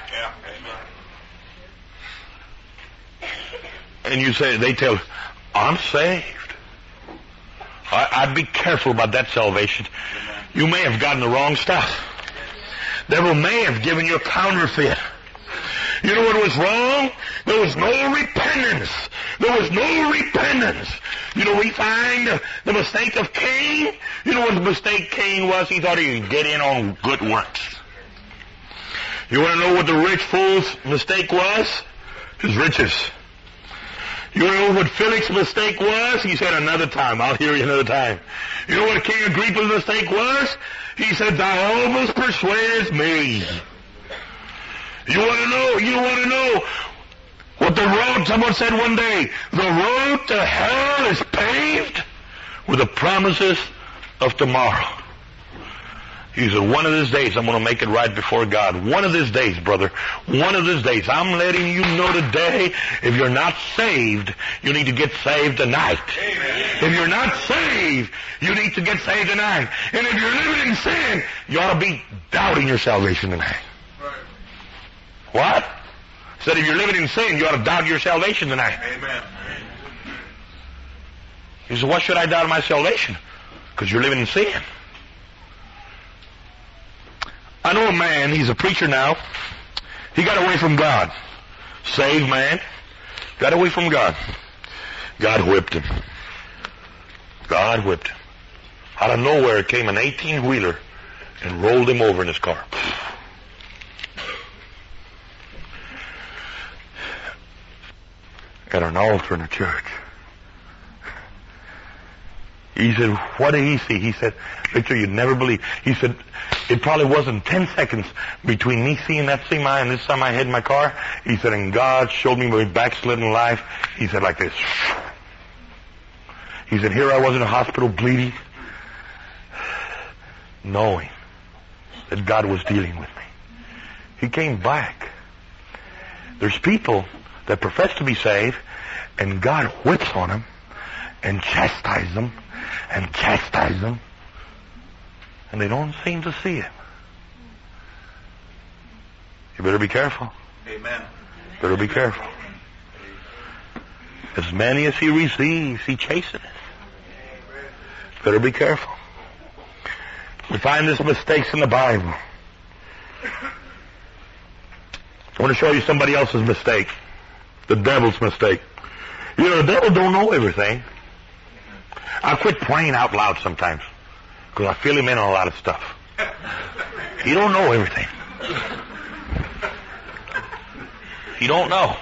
And you say, they tell, I'm saved. I'd be careful about that salvation. You may have gotten the wrong stuff. The devil may have given you a counterfeit. You know what was wrong? There was no repentance. There was no repentance. You know, we find the mistake of Cain. You know what the mistake Cain was? He thought he could get in on good works. You want to know what the rich fool's mistake was? His riches. You know what Felix's mistake was? He said, another time. I'll hear you another time. You know what King Agrippa's mistake was? He said, thou almost persuadest me. You want to know what the road, someone said one day, the road to hell is paved with the promises of tomorrow. He said, one of these days I'm going to make it right before God. One of these days, brother. One of these days. I'm letting you know today, if you're not saved, you need to get saved tonight. Amen. If you're not saved, you need to get saved tonight. And if you're living in sin, you ought to be doubting your salvation tonight. Right. What? Said if you're living in sin, you ought to doubt your salvation tonight. Amen. He said, why should I doubt my salvation? Because you're living in sin. I know a man, he's a preacher now. He got away from God. Saved man. Got away from God. God whipped him. God whipped him. Out of nowhere came an 18-wheeler and rolled him over in his car. At an altar in a church. He said, what did he see? He said, Victor, you'd never believe. He said, it probably wasn't 10 seconds between me seeing that semi and this time I hit my car. He said, and God showed me my backslidden life. He said like this. He said, here I was in a hospital bleeding, knowing that God was dealing with me. He came back. There's people that profess to be saved, and God whips on them and chastises them and chastise them, and they don't seem to see it. You better be careful. Amen. Better be careful. As many as he receives, he chasteneth. Better be careful. We find these mistakes in the Bible. I want to show you somebody else's mistake. The devil's mistake. You know, the devil don't know everything. I quit praying out loud sometimes because I feel him in on a lot of stuff. He don't know everything. He don't know.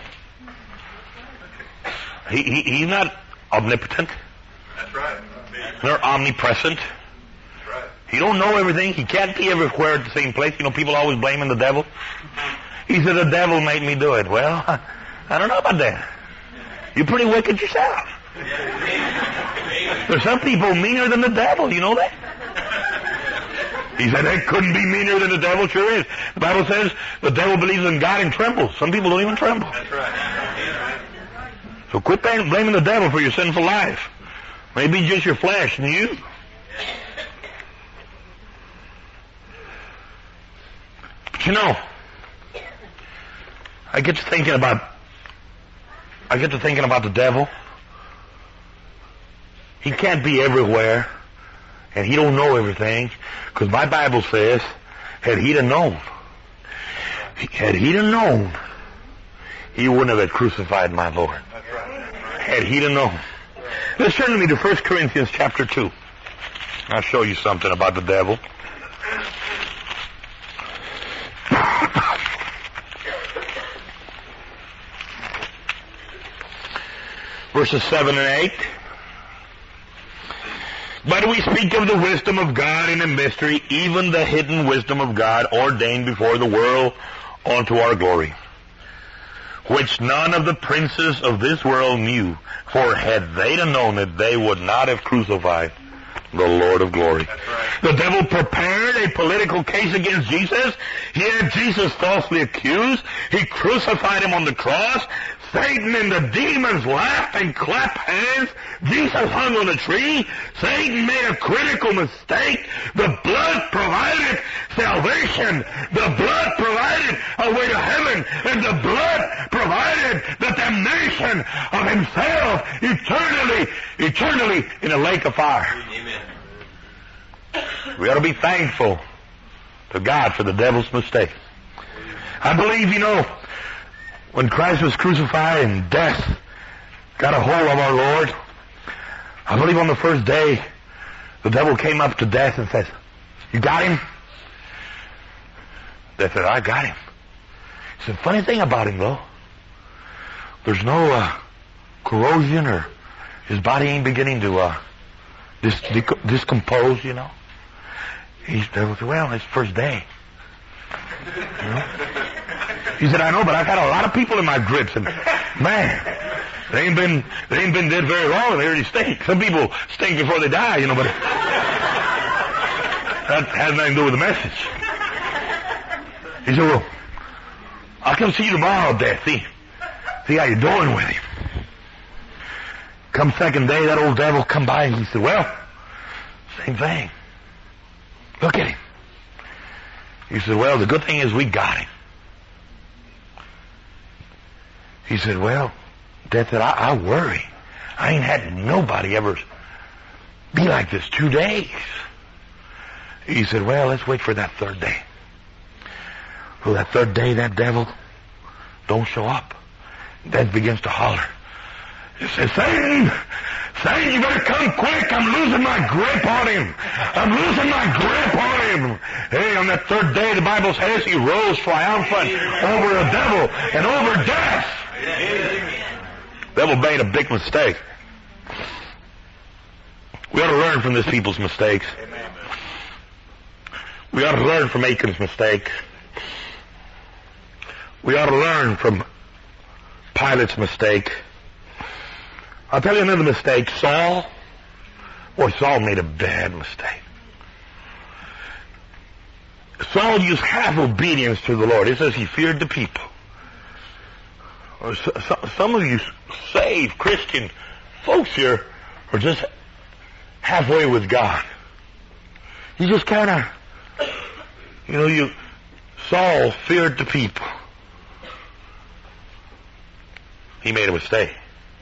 He's not omnipotent. That's right. Nor omnipresent. That's right. He don't know everything. He can't be everywhere at the same place. You know, people always blaming the devil. He said, the devil made me do it. Well, I don't know about that. You're pretty wicked yourself. There's some people meaner than the devil. You know that? He said, they couldn't be meaner than the devil. Sure is. The Bible says the devil believes in God and trembles. Some people don't even tremble. That's right. So quit blaming the devil for your sinful life. Maybe just your flesh and you. But you know, I get to thinking about the devil. He can't be everywhere, and he don't know everything, because my Bible says, had he known, he wouldn't have had crucified my Lord. Had he known. Let's turn to me to 1 Corinthians chapter 2. I'll show you something about the devil. Verses 7 and 8. But we speak of the wisdom of God in a mystery, even the hidden wisdom of God ordained before the world unto our glory, which none of the princes of this world knew, for had they known it, they would not have crucified the Lord of glory. Right. The devil prepared a political case against Jesus. He had Jesus falsely accused. He crucified him on the cross. Satan and the demons laughed and clapped hands. Jesus hung on a tree. Satan made a critical mistake. The blood provided salvation. The blood provided a way to heaven. And the blood provided the damnation of himself eternally in a lake of fire. Amen. We ought to be thankful to God for the devil's mistake. I believe, when Christ was crucified and death got a hold of our Lord, I believe on the first day, the devil came up to death and said, "You got him?" Death said, "I got him." He said, "Funny thing about him, though, there's no corrosion, or his body ain't beginning to discompose, He said, "Well, it's first day." He said, "I know, but I've had a lot of people in my grips, and man, they ain't been dead very long, and they already stink. Some people stink before they die, but that has nothing to do with the message." He said, "Well, I'll come see you tomorrow, Death. See how you're doing with him." Come second day, that old devil come by, and he said, "Well, same thing. Look at him." He said, "Well, the good thing is we got him." He said, "Well," Death said, I worry. I ain't had nobody ever be like this 2 days." He said, "Well, let's wait for that third day." Well, that third day, that devil don't show up. Death begins to holler. He says, Satan, you better come quick. I'm losing my grip on him. Hey, on that third day, the Bible says he rose triumphant over the devil and over death. The devil made a big mistake. We ought to learn from this people's mistakes. We ought to learn from Achan's mistake. We ought to learn from Pilate's mistake. I'll tell you another mistake. Saul made a bad mistake. Saul used half obedience to the Lord. It says he feared the people. Some of you saved Christian folks here are just halfway with God. You just kind of, Saul feared the people. He made a mistake.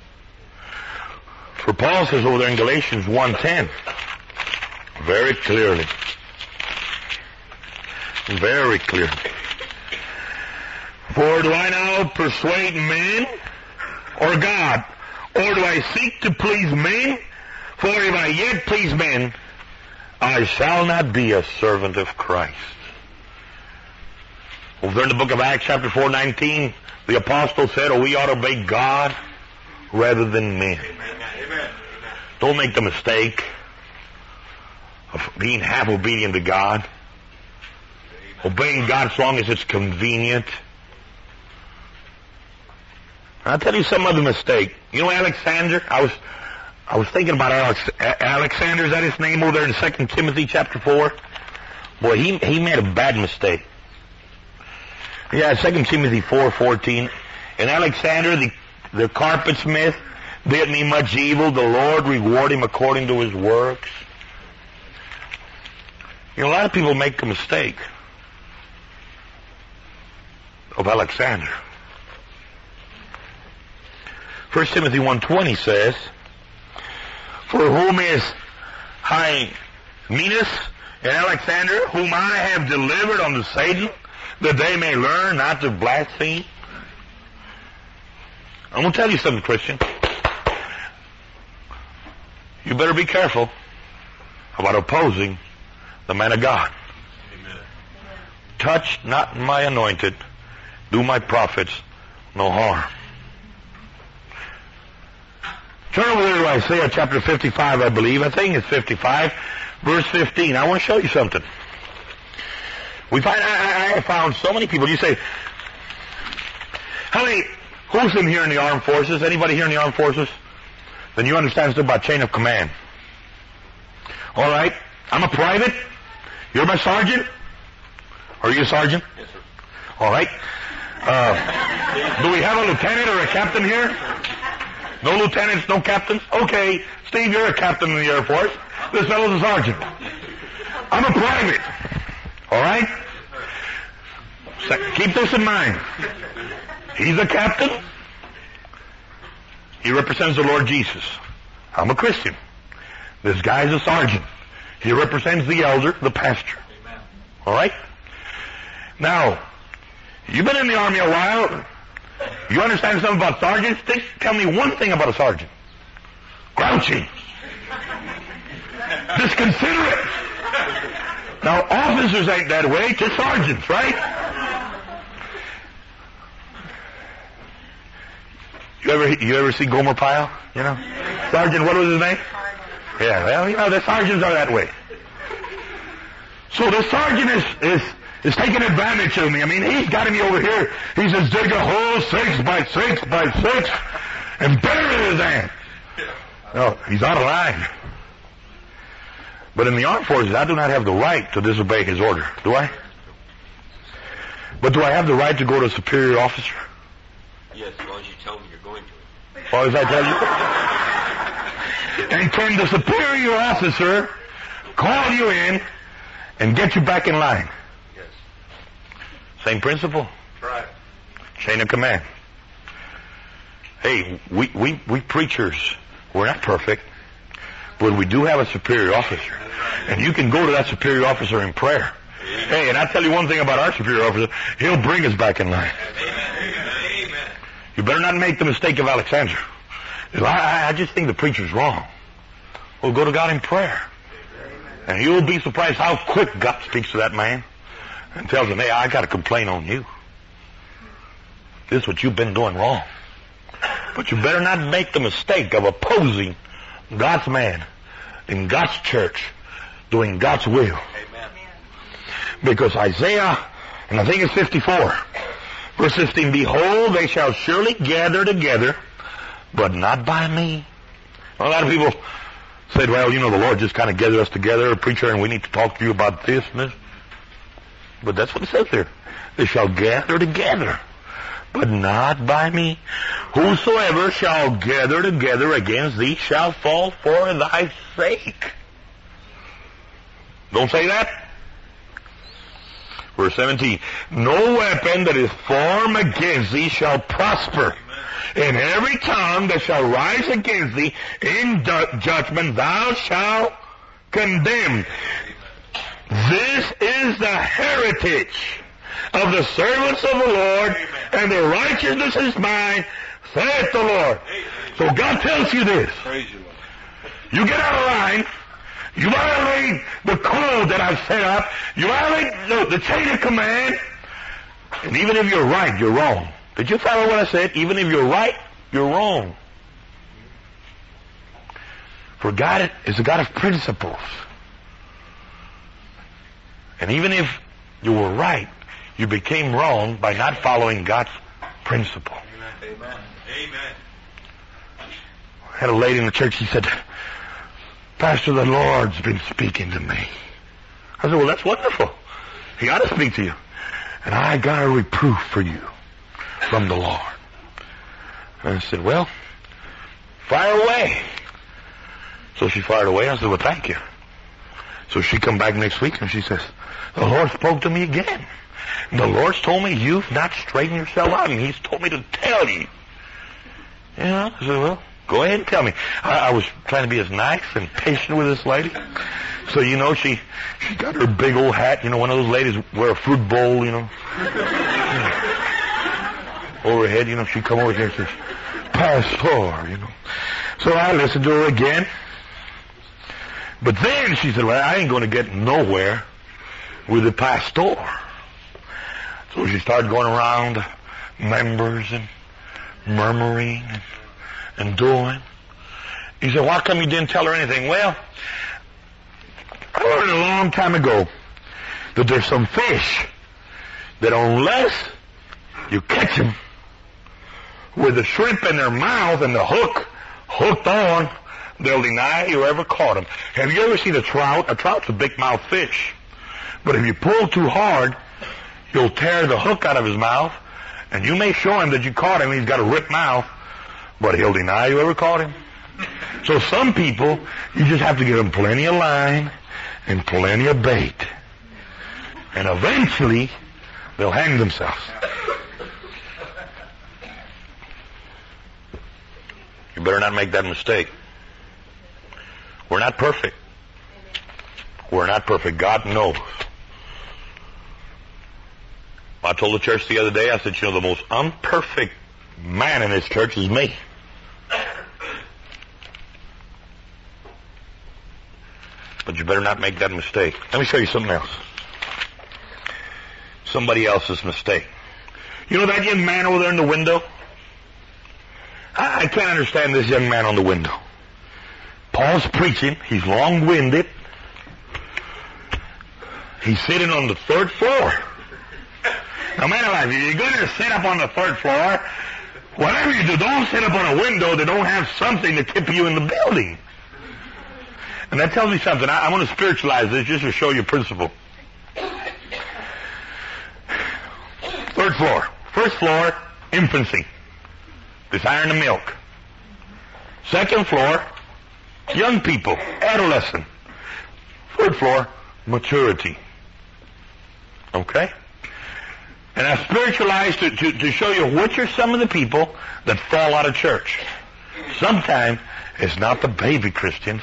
For Paul says over there in Galatians 1:10, very clearly, "For do I now persuade men or God? Or do I seek to please men? For if I yet please men, I shall not be a servant of Christ." Over there in the book of Acts chapter 4:19, the apostle said, we ought to obey God rather than men. Amen. Don't make the mistake of being half obedient to God. Obeying God as long as it's convenient. I'll tell you some other mistake. You know Alexander? I was thinking about Alexander. Is that his name over there in 2 Timothy chapter 4? Boy, he made a bad mistake. Yeah, 2 Timothy 4:14. And Alexander, the carpetsmith, did me much evil. The Lord reward him according to his works. You know, a lot of people make a mistake of Alexander. 1 Timothy 1:20 says, for whom is Hymenaeus and Alexander, whom I have delivered unto Satan, that they may learn not to blaspheme. I'm going to tell you something, Christian. You better be careful about opposing the man of God. Amen. Touch not my anointed, do my prophets no harm. Turn over there to Isaiah chapter 55, I believe. I think it's 55, verse 15. I want to show you something. I have found so many people. You say, who's in here in the armed forces? Anybody here in the armed forces? Then you understand something about chain of command. All right. I'm a private. You're my sergeant. Are you a sergeant? Yes, sir. All right. Do we have a lieutenant or a captain here? No lieutenants, no captains? Okay. Steve, you're a captain in the Air Force. This fellow's a sergeant. I'm a private. All right? Keep this in mind. He's a captain. He represents the Lord Jesus. I'm a Christian. This guy's a sergeant. He represents the elder, the pastor. Amen. All right? Now, you've been in the Army a while. You understand something about sergeants? Tell me one thing about a sergeant. Grouchy. Disconsiderate. Now, officers ain't that way, just sergeants, right? You ever see Gomer Pyle? You know? Sergeant, what was his name? Yeah, well, you know, the sergeants are that way. So the sergeant is taking advantage of me. I mean, he's got me over here. He says, dig a hole 6 by 6 by 6 and bury his ass. No, he's out of line. But in the armed forces, I do not have the right to disobey his order, do I? But do I have the right to go to a superior officer? Yes, as long as you tell me you're going to. As long as I tell you? And can the superior officer call you in and get you back in line? Yes. Same principle? Right. Chain of command. Hey, we preachers, we're not perfect, but we do have a superior officer. And you can go to that superior officer in prayer. Amen. Hey, and I'll tell you one thing about our superior officer, he'll bring us back in line. Amen. You better not make the mistake of Alexander. I just think the preacher's wrong. Well, go to God in prayer. And you'll be surprised how quick God speaks to that man and tells him, hey, I got a complaint on you. This is what you've been doing wrong. But you better not make the mistake of opposing God's man in God's church doing God's will. Amen. Because Isaiah, and I think it's 54, verse 15, behold, they shall surely gather together, but not by me. A lot of people said, well, you know, the Lord just kind of gathered us together, preacher, and we need to talk to you about this and this. But that's what it says there. They shall gather together, but not by me. Whosoever shall gather together against thee shall fall for thy sake. Don't say that. Verse 17, no weapon that is formed against thee shall prosper, and every tongue that shall rise against thee in judgment thou shalt condemn. This is the heritage of the servants of the Lord, and the righteousness is mine, saith the Lord. So God tells you this. You get out of line. You violate the code that I've set up. You violate the chain of command. And even if you're right, you're wrong. Did you follow what I said? Even if you're right, you're wrong. For God is a God of principles. And even if you were right, you became wrong by not following God's principle. Amen. Amen. I had a lady in the church, she said, Pastor, the Lord's been speaking to me. I said, well, that's wonderful. He ought to speak to you. And I got a reproof for you from the Lord. And I said, well, fire away. So she fired away. I said, well, thank you. So she come back next week and she says, the Lord spoke to me again. The Lord's told me you've not straightened yourself out, and He's told me to tell you. Yeah, I said, well, go ahead and tell me. I was trying to be as nice and patient with this lady. So, you know, she got her big old hat. You know, one of those ladies wear a fruit bowl, you know. Over her head, you know, she'd come over here and says, Pastor, you know. So I listened to her again. But then she said, well, I ain't going to get nowhere with the pastor. So she started going around members and murmuring and doing. He said, why come you didn't tell her anything? Well, I learned a long time ago that there's some fish that unless you catch them with the shrimp in their mouth and the hook hooked on, they'll deny you ever caught them. Have you ever seen a trout? A trout's a big-mouthed fish. But if you pull too hard, you'll tear the hook out of his mouth, and you may show him that you caught him. He's got a ripped mouth, but he'll deny you ever caught him. So some people, you just have to give them plenty of line and plenty of bait. And eventually, they'll hang themselves. You better not make that mistake. We're not perfect. We're not perfect. God knows. I told the church the other day, I said, you know, the most imperfect man in this church is me. But you better not make that mistake. Let me show you something else. Somebody else's mistake. You know that young man over there in the window? I can't understand this young man on the window. Paul's preaching. He's long-winded. He's sitting on the third floor. Now, man alive, if you're going to sit up on the third floor, whatever you do, don't sit up on a window that don't have something to keep you in the building. And that tells me something. I want to spiritualize this just to show you a principle. Third floor. First floor, infancy. Desiring the milk. Second floor, young people, adolescent. Third floor, maturity. Okay? And I spiritualized to show you which are some of the people that fall out of church. Sometimes it's not the baby Christians.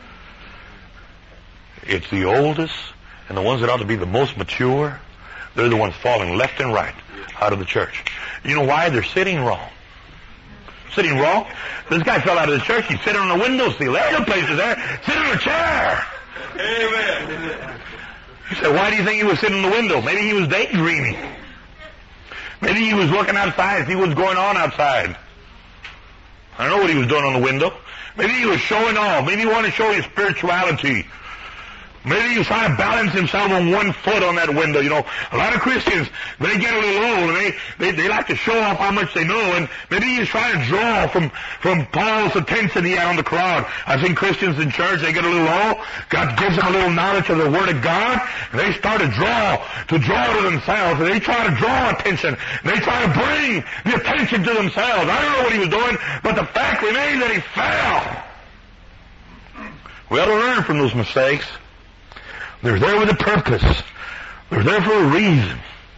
It's the oldest and the ones that ought to be the most mature. They're the ones falling left and right out of the church. You know why? They're sitting wrong. Sitting wrong? This guy fell out of the church. He's sitting on the windowsill. There's no places there. Sit in a chair. Amen. You say, why do you think he was sitting in the window? Maybe he was daydreaming. Maybe he was looking outside, see what's going on outside. I don't know what he was doing on the window. Maybe he was showing off. Maybe he wanted to show his spirituality. Maybe he was trying to balance himself on one foot on that window. You know, a lot of Christians, they get a little old and they like to show off how much they know, and maybe he's trying to draw from Paul's attention he had on the crowd. I've seen Christians in church, they get a little old, God gives them a little knowledge of the Word of God, and they start to draw to themselves, and they try to draw attention, and they try to bring the attention to themselves. I don't know what he was doing, but the fact remains that he fell. We ought to learn from those mistakes. They're there with a purpose. They're there for a reason.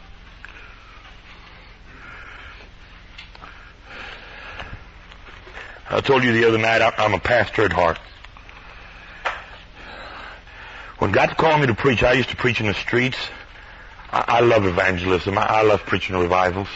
I told you the other night, I'm a pastor at heart. When God called me to preach, I used to preach in the streets. I love evangelism. I love preaching revivals.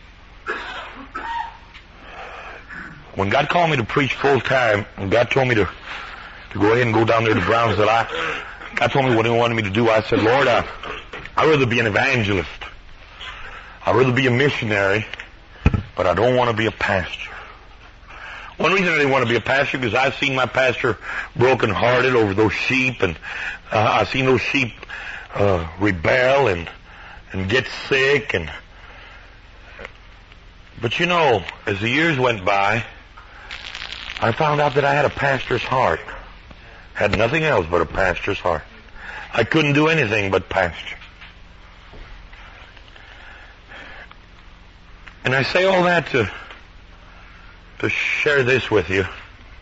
When God called me to preach full time, and God told me to go ahead and go down there to Brownsville, God told me what He wanted me to do. I said, Lord, I'd rather be an evangelist. I'd rather be a missionary, but I don't want to be a pastor. One reason I didn't want to be a pastor because I've seen my pastor broken-hearted over those sheep, and I've seen those sheep rebel and get sick, and But you know, as the years went by, I found out that I had a pastor's heart. Had nothing else but a pastor's heart. I couldn't do anything but pastor. And I say all that to share this with you.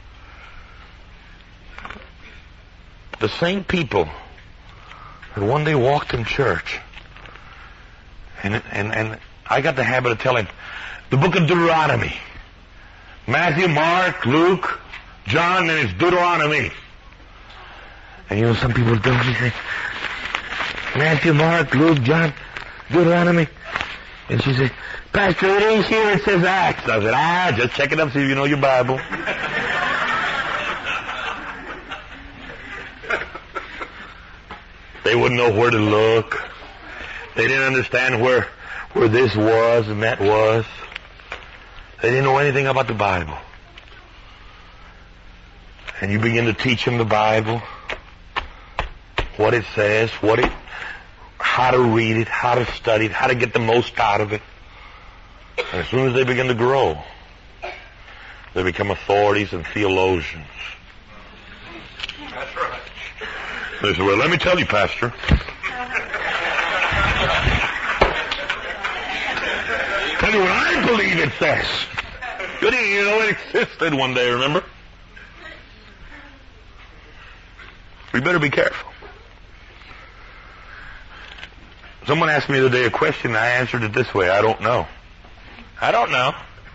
The same people that one day walked in church, and I got the habit of telling the book of Deuteronomy. Matthew, Mark, Luke, John, and it's Deuteronomy. And you know, some people don't say, Matthew, Mark, Luke, John, Deuteronomy. And she said, Pastor, it ain't here, it says Acts. I said, just check it up, see if you know your Bible. They wouldn't know where to look. They didn't understand where this was and that was. They didn't know anything about the Bible. And you begin to teach them the Bible, what it says, how to read it, how to study it, how to get the most out of it. And as soon as they begin to grow, they become authorities and theologians. That's right. They say, well, let me tell you, Pastor. Tell you what I believe it says. You know, it existed one day, remember? We better be careful. Someone asked me the other day a question, and I answered it this way: I don't know. I don't know.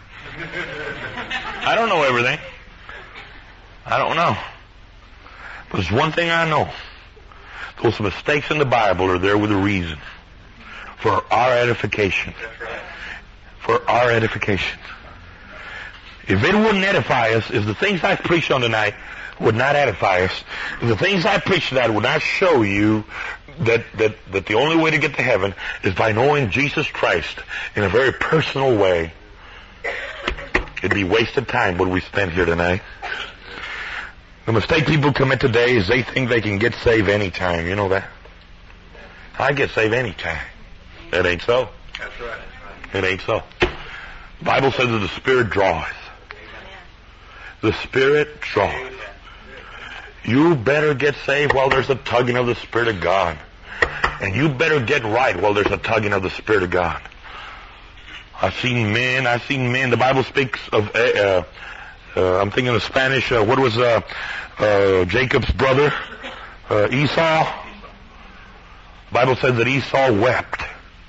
I don't know everything. I don't know. But there's one thing I know. Those mistakes in the Bible are there with a reason. For our edification. For our edification. If it wouldn't edify us, if the things I preach on tonight would not edify us, if the things I preach tonight would not show you that the only way to get to heaven is by knowing Jesus Christ in a very personal way, it'd be wasted time what we spend here tonight. The mistake people commit today is they think they can get saved anytime. You know that? I get saved anytime. It ain't so. That's right. It ain't so. The Bible says that the Spirit draweth. The Spirit draweth. You better get saved while there's a tugging of the Spirit of God. And you better get right while there's a tugging of the Spirit of God. I've seen men, the Bible speaks of, I'm thinking of Spanish, what was Jacob's brother? Esau. The Bible says that Esau wept.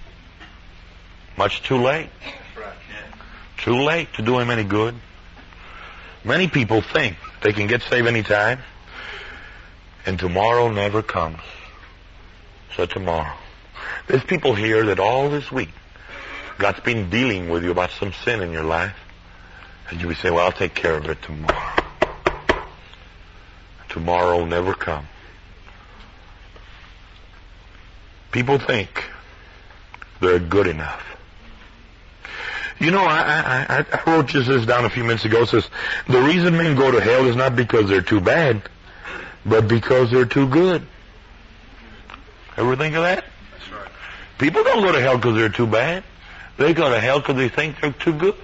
Much too late. Too late to do him any good. Many people think they can get saved anytime, and tomorrow never comes. So tomorrow. There's people here that all this week God's been dealing with you about some sin in your life, and you would say, well, I'll take care of it tomorrow. Tomorrow will never come. People think they're good enough. You know, I wrote just this down a few minutes ago. It says, the reason men go to hell is not because they're too bad, but because they're too good. Ever think of that? That's right. People don't go to hell because they're too bad. They go to hell because they think they're too good.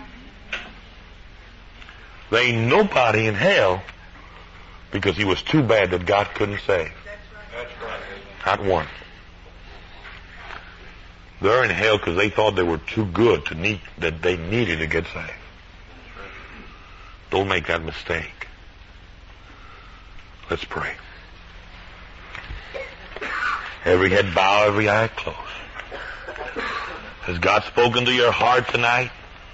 There ain't nobody in hell because he was too bad that God couldn't save. That's right. Not one. They're in hell because they thought they were too good that they needed to get saved. Don't make that mistake. Let's pray. Every head bow, every eye closed. Has God spoken to your heart tonight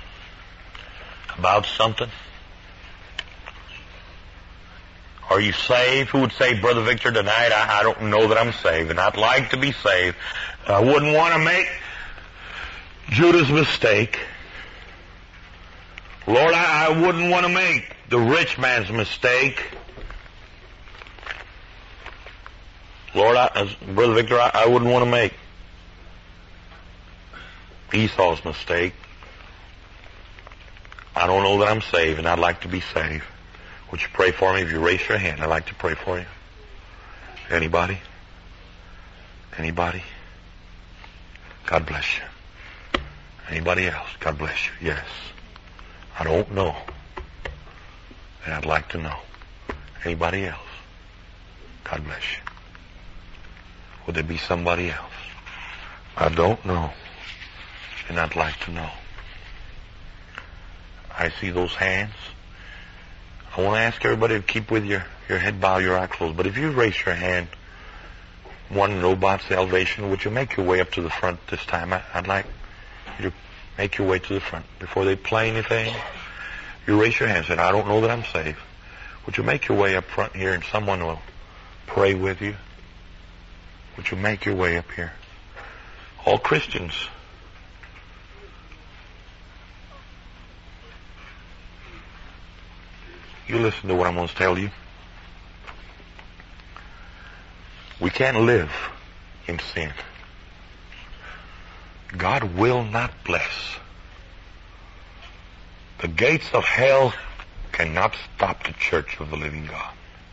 about something? Are you saved? Who would say, Brother Victor, tonight I don't know that I'm saved, and I'd like to be saved. I wouldn't want to make Judah's mistake. Lord, I wouldn't want to make the rich man's mistake. Lord, Brother Victor, I wouldn't want to make Esau's mistake. I don't know that I'm saved, and I'd like to be saved. Would you pray for me? If you raise your hand, I'd like to pray for you. Anybody? Anybody? God bless you. Anybody else? God bless you. Yes. I don't know. And I'd like to know. Anybody else? God bless you. Would there be somebody else? I don't know. And I'd like to know. I see those hands. I want to ask everybody to keep with your head bowed, your eye closed. But if you raise your hand, want to know about salvation, would you make your way up to the front this time? I'd like you to make your way to the front. Before they play anything, you raise your hand and say, I don't know that I'm saved. Would you make your way up front here and someone will pray with you? Would you make your way up here? All Christians. You listen to what I'm going to tell you. We can't live in sin. God will not bless. The gates of hell cannot stop the church of the living God.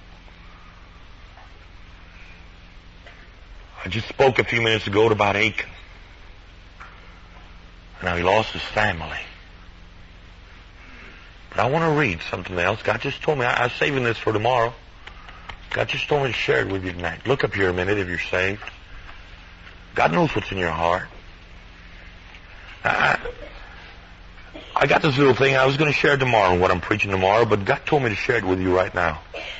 I just spoke a few minutes ago about Achan. And how he lost his family. But I want to read something else. God just told me, I was saving this for tomorrow. God just told me to share it with you tonight. Look up here a minute if you're saved. God knows what's in your heart. I got this little thing. I was going to share it tomorrow, what I'm preaching tomorrow, but God told me to share it with you right now.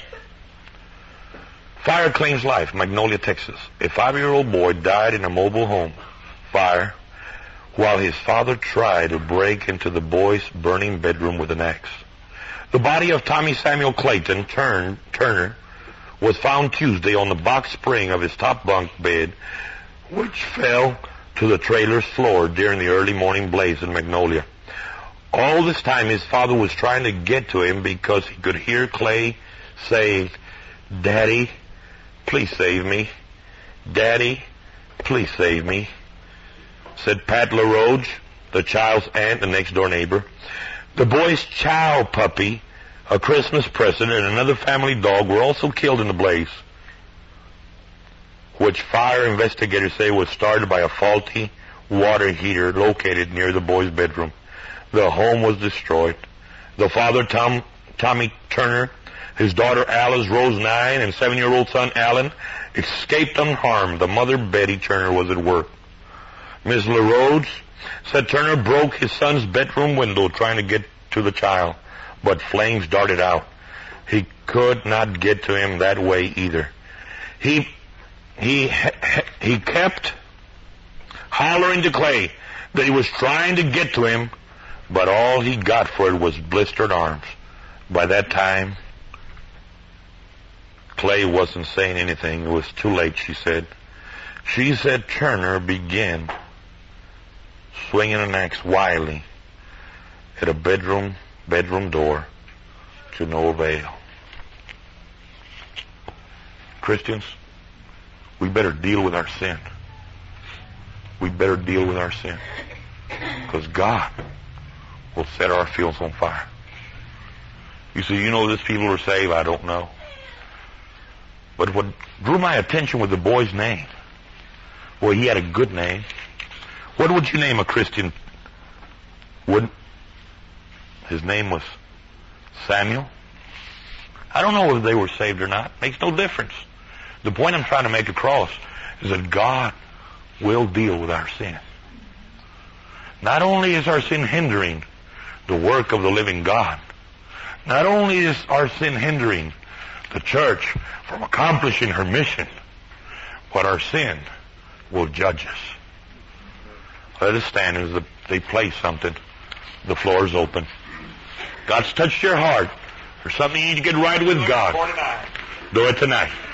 Fire claims life, Magnolia, Texas. A 5-year-old boy died in a mobile home fire while his father tried to break into the boy's burning bedroom with an axe. The body of Tommy Samuel Clayton Turner was found Tuesday on the box spring of his top bunk bed, which fell to the trailer's floor during the early morning blaze in Magnolia. All this time his father was trying to get to him because he could hear Clay saying, Daddy, please save me. Daddy, please save me, said Pat LaRoge, the child's aunt and next-door neighbor. The boy's chow puppy, a Christmas present, and another family dog were also killed in the blaze, which fire investigators say was started by a faulty water heater located near the boy's bedroom. The home was destroyed. The father, Tommy Turner, his daughter Alice, Rose 9, and 7-year-old son Alan escaped unharmed. The mother, Betty Turner, was at work. Ms. LaRoge said Turner broke his son's bedroom window trying to get to the child, but flames darted out. He could not get to him that way either. He kept hollering to Clay that he was trying to get to him, but all he got for it was blistered arms. By that time, Clay wasn't saying anything. It was too late, she said. She said Turner began swinging an axe wildly at a bedroom door to no avail. Christians, we better deal with our sin. We better deal with our sin. Because God will set our fields on fire. You say, you know, these people are saved. I don't know. But what drew my attention was the boy's name. Well, he had a good name. What would you name a Christian? His name was Samuel. I don't know whether they were saved or not. Makes no difference. The point I'm trying to make across is that God will deal with our sin. Not only is our sin hindering the work of the living God, not only is our sin hindering the church from accomplishing her mission, but our sin will judge us. Let us stand as they play something. The floor is open. God's touched your heart. There's something you need to get right with God. Do it tonight.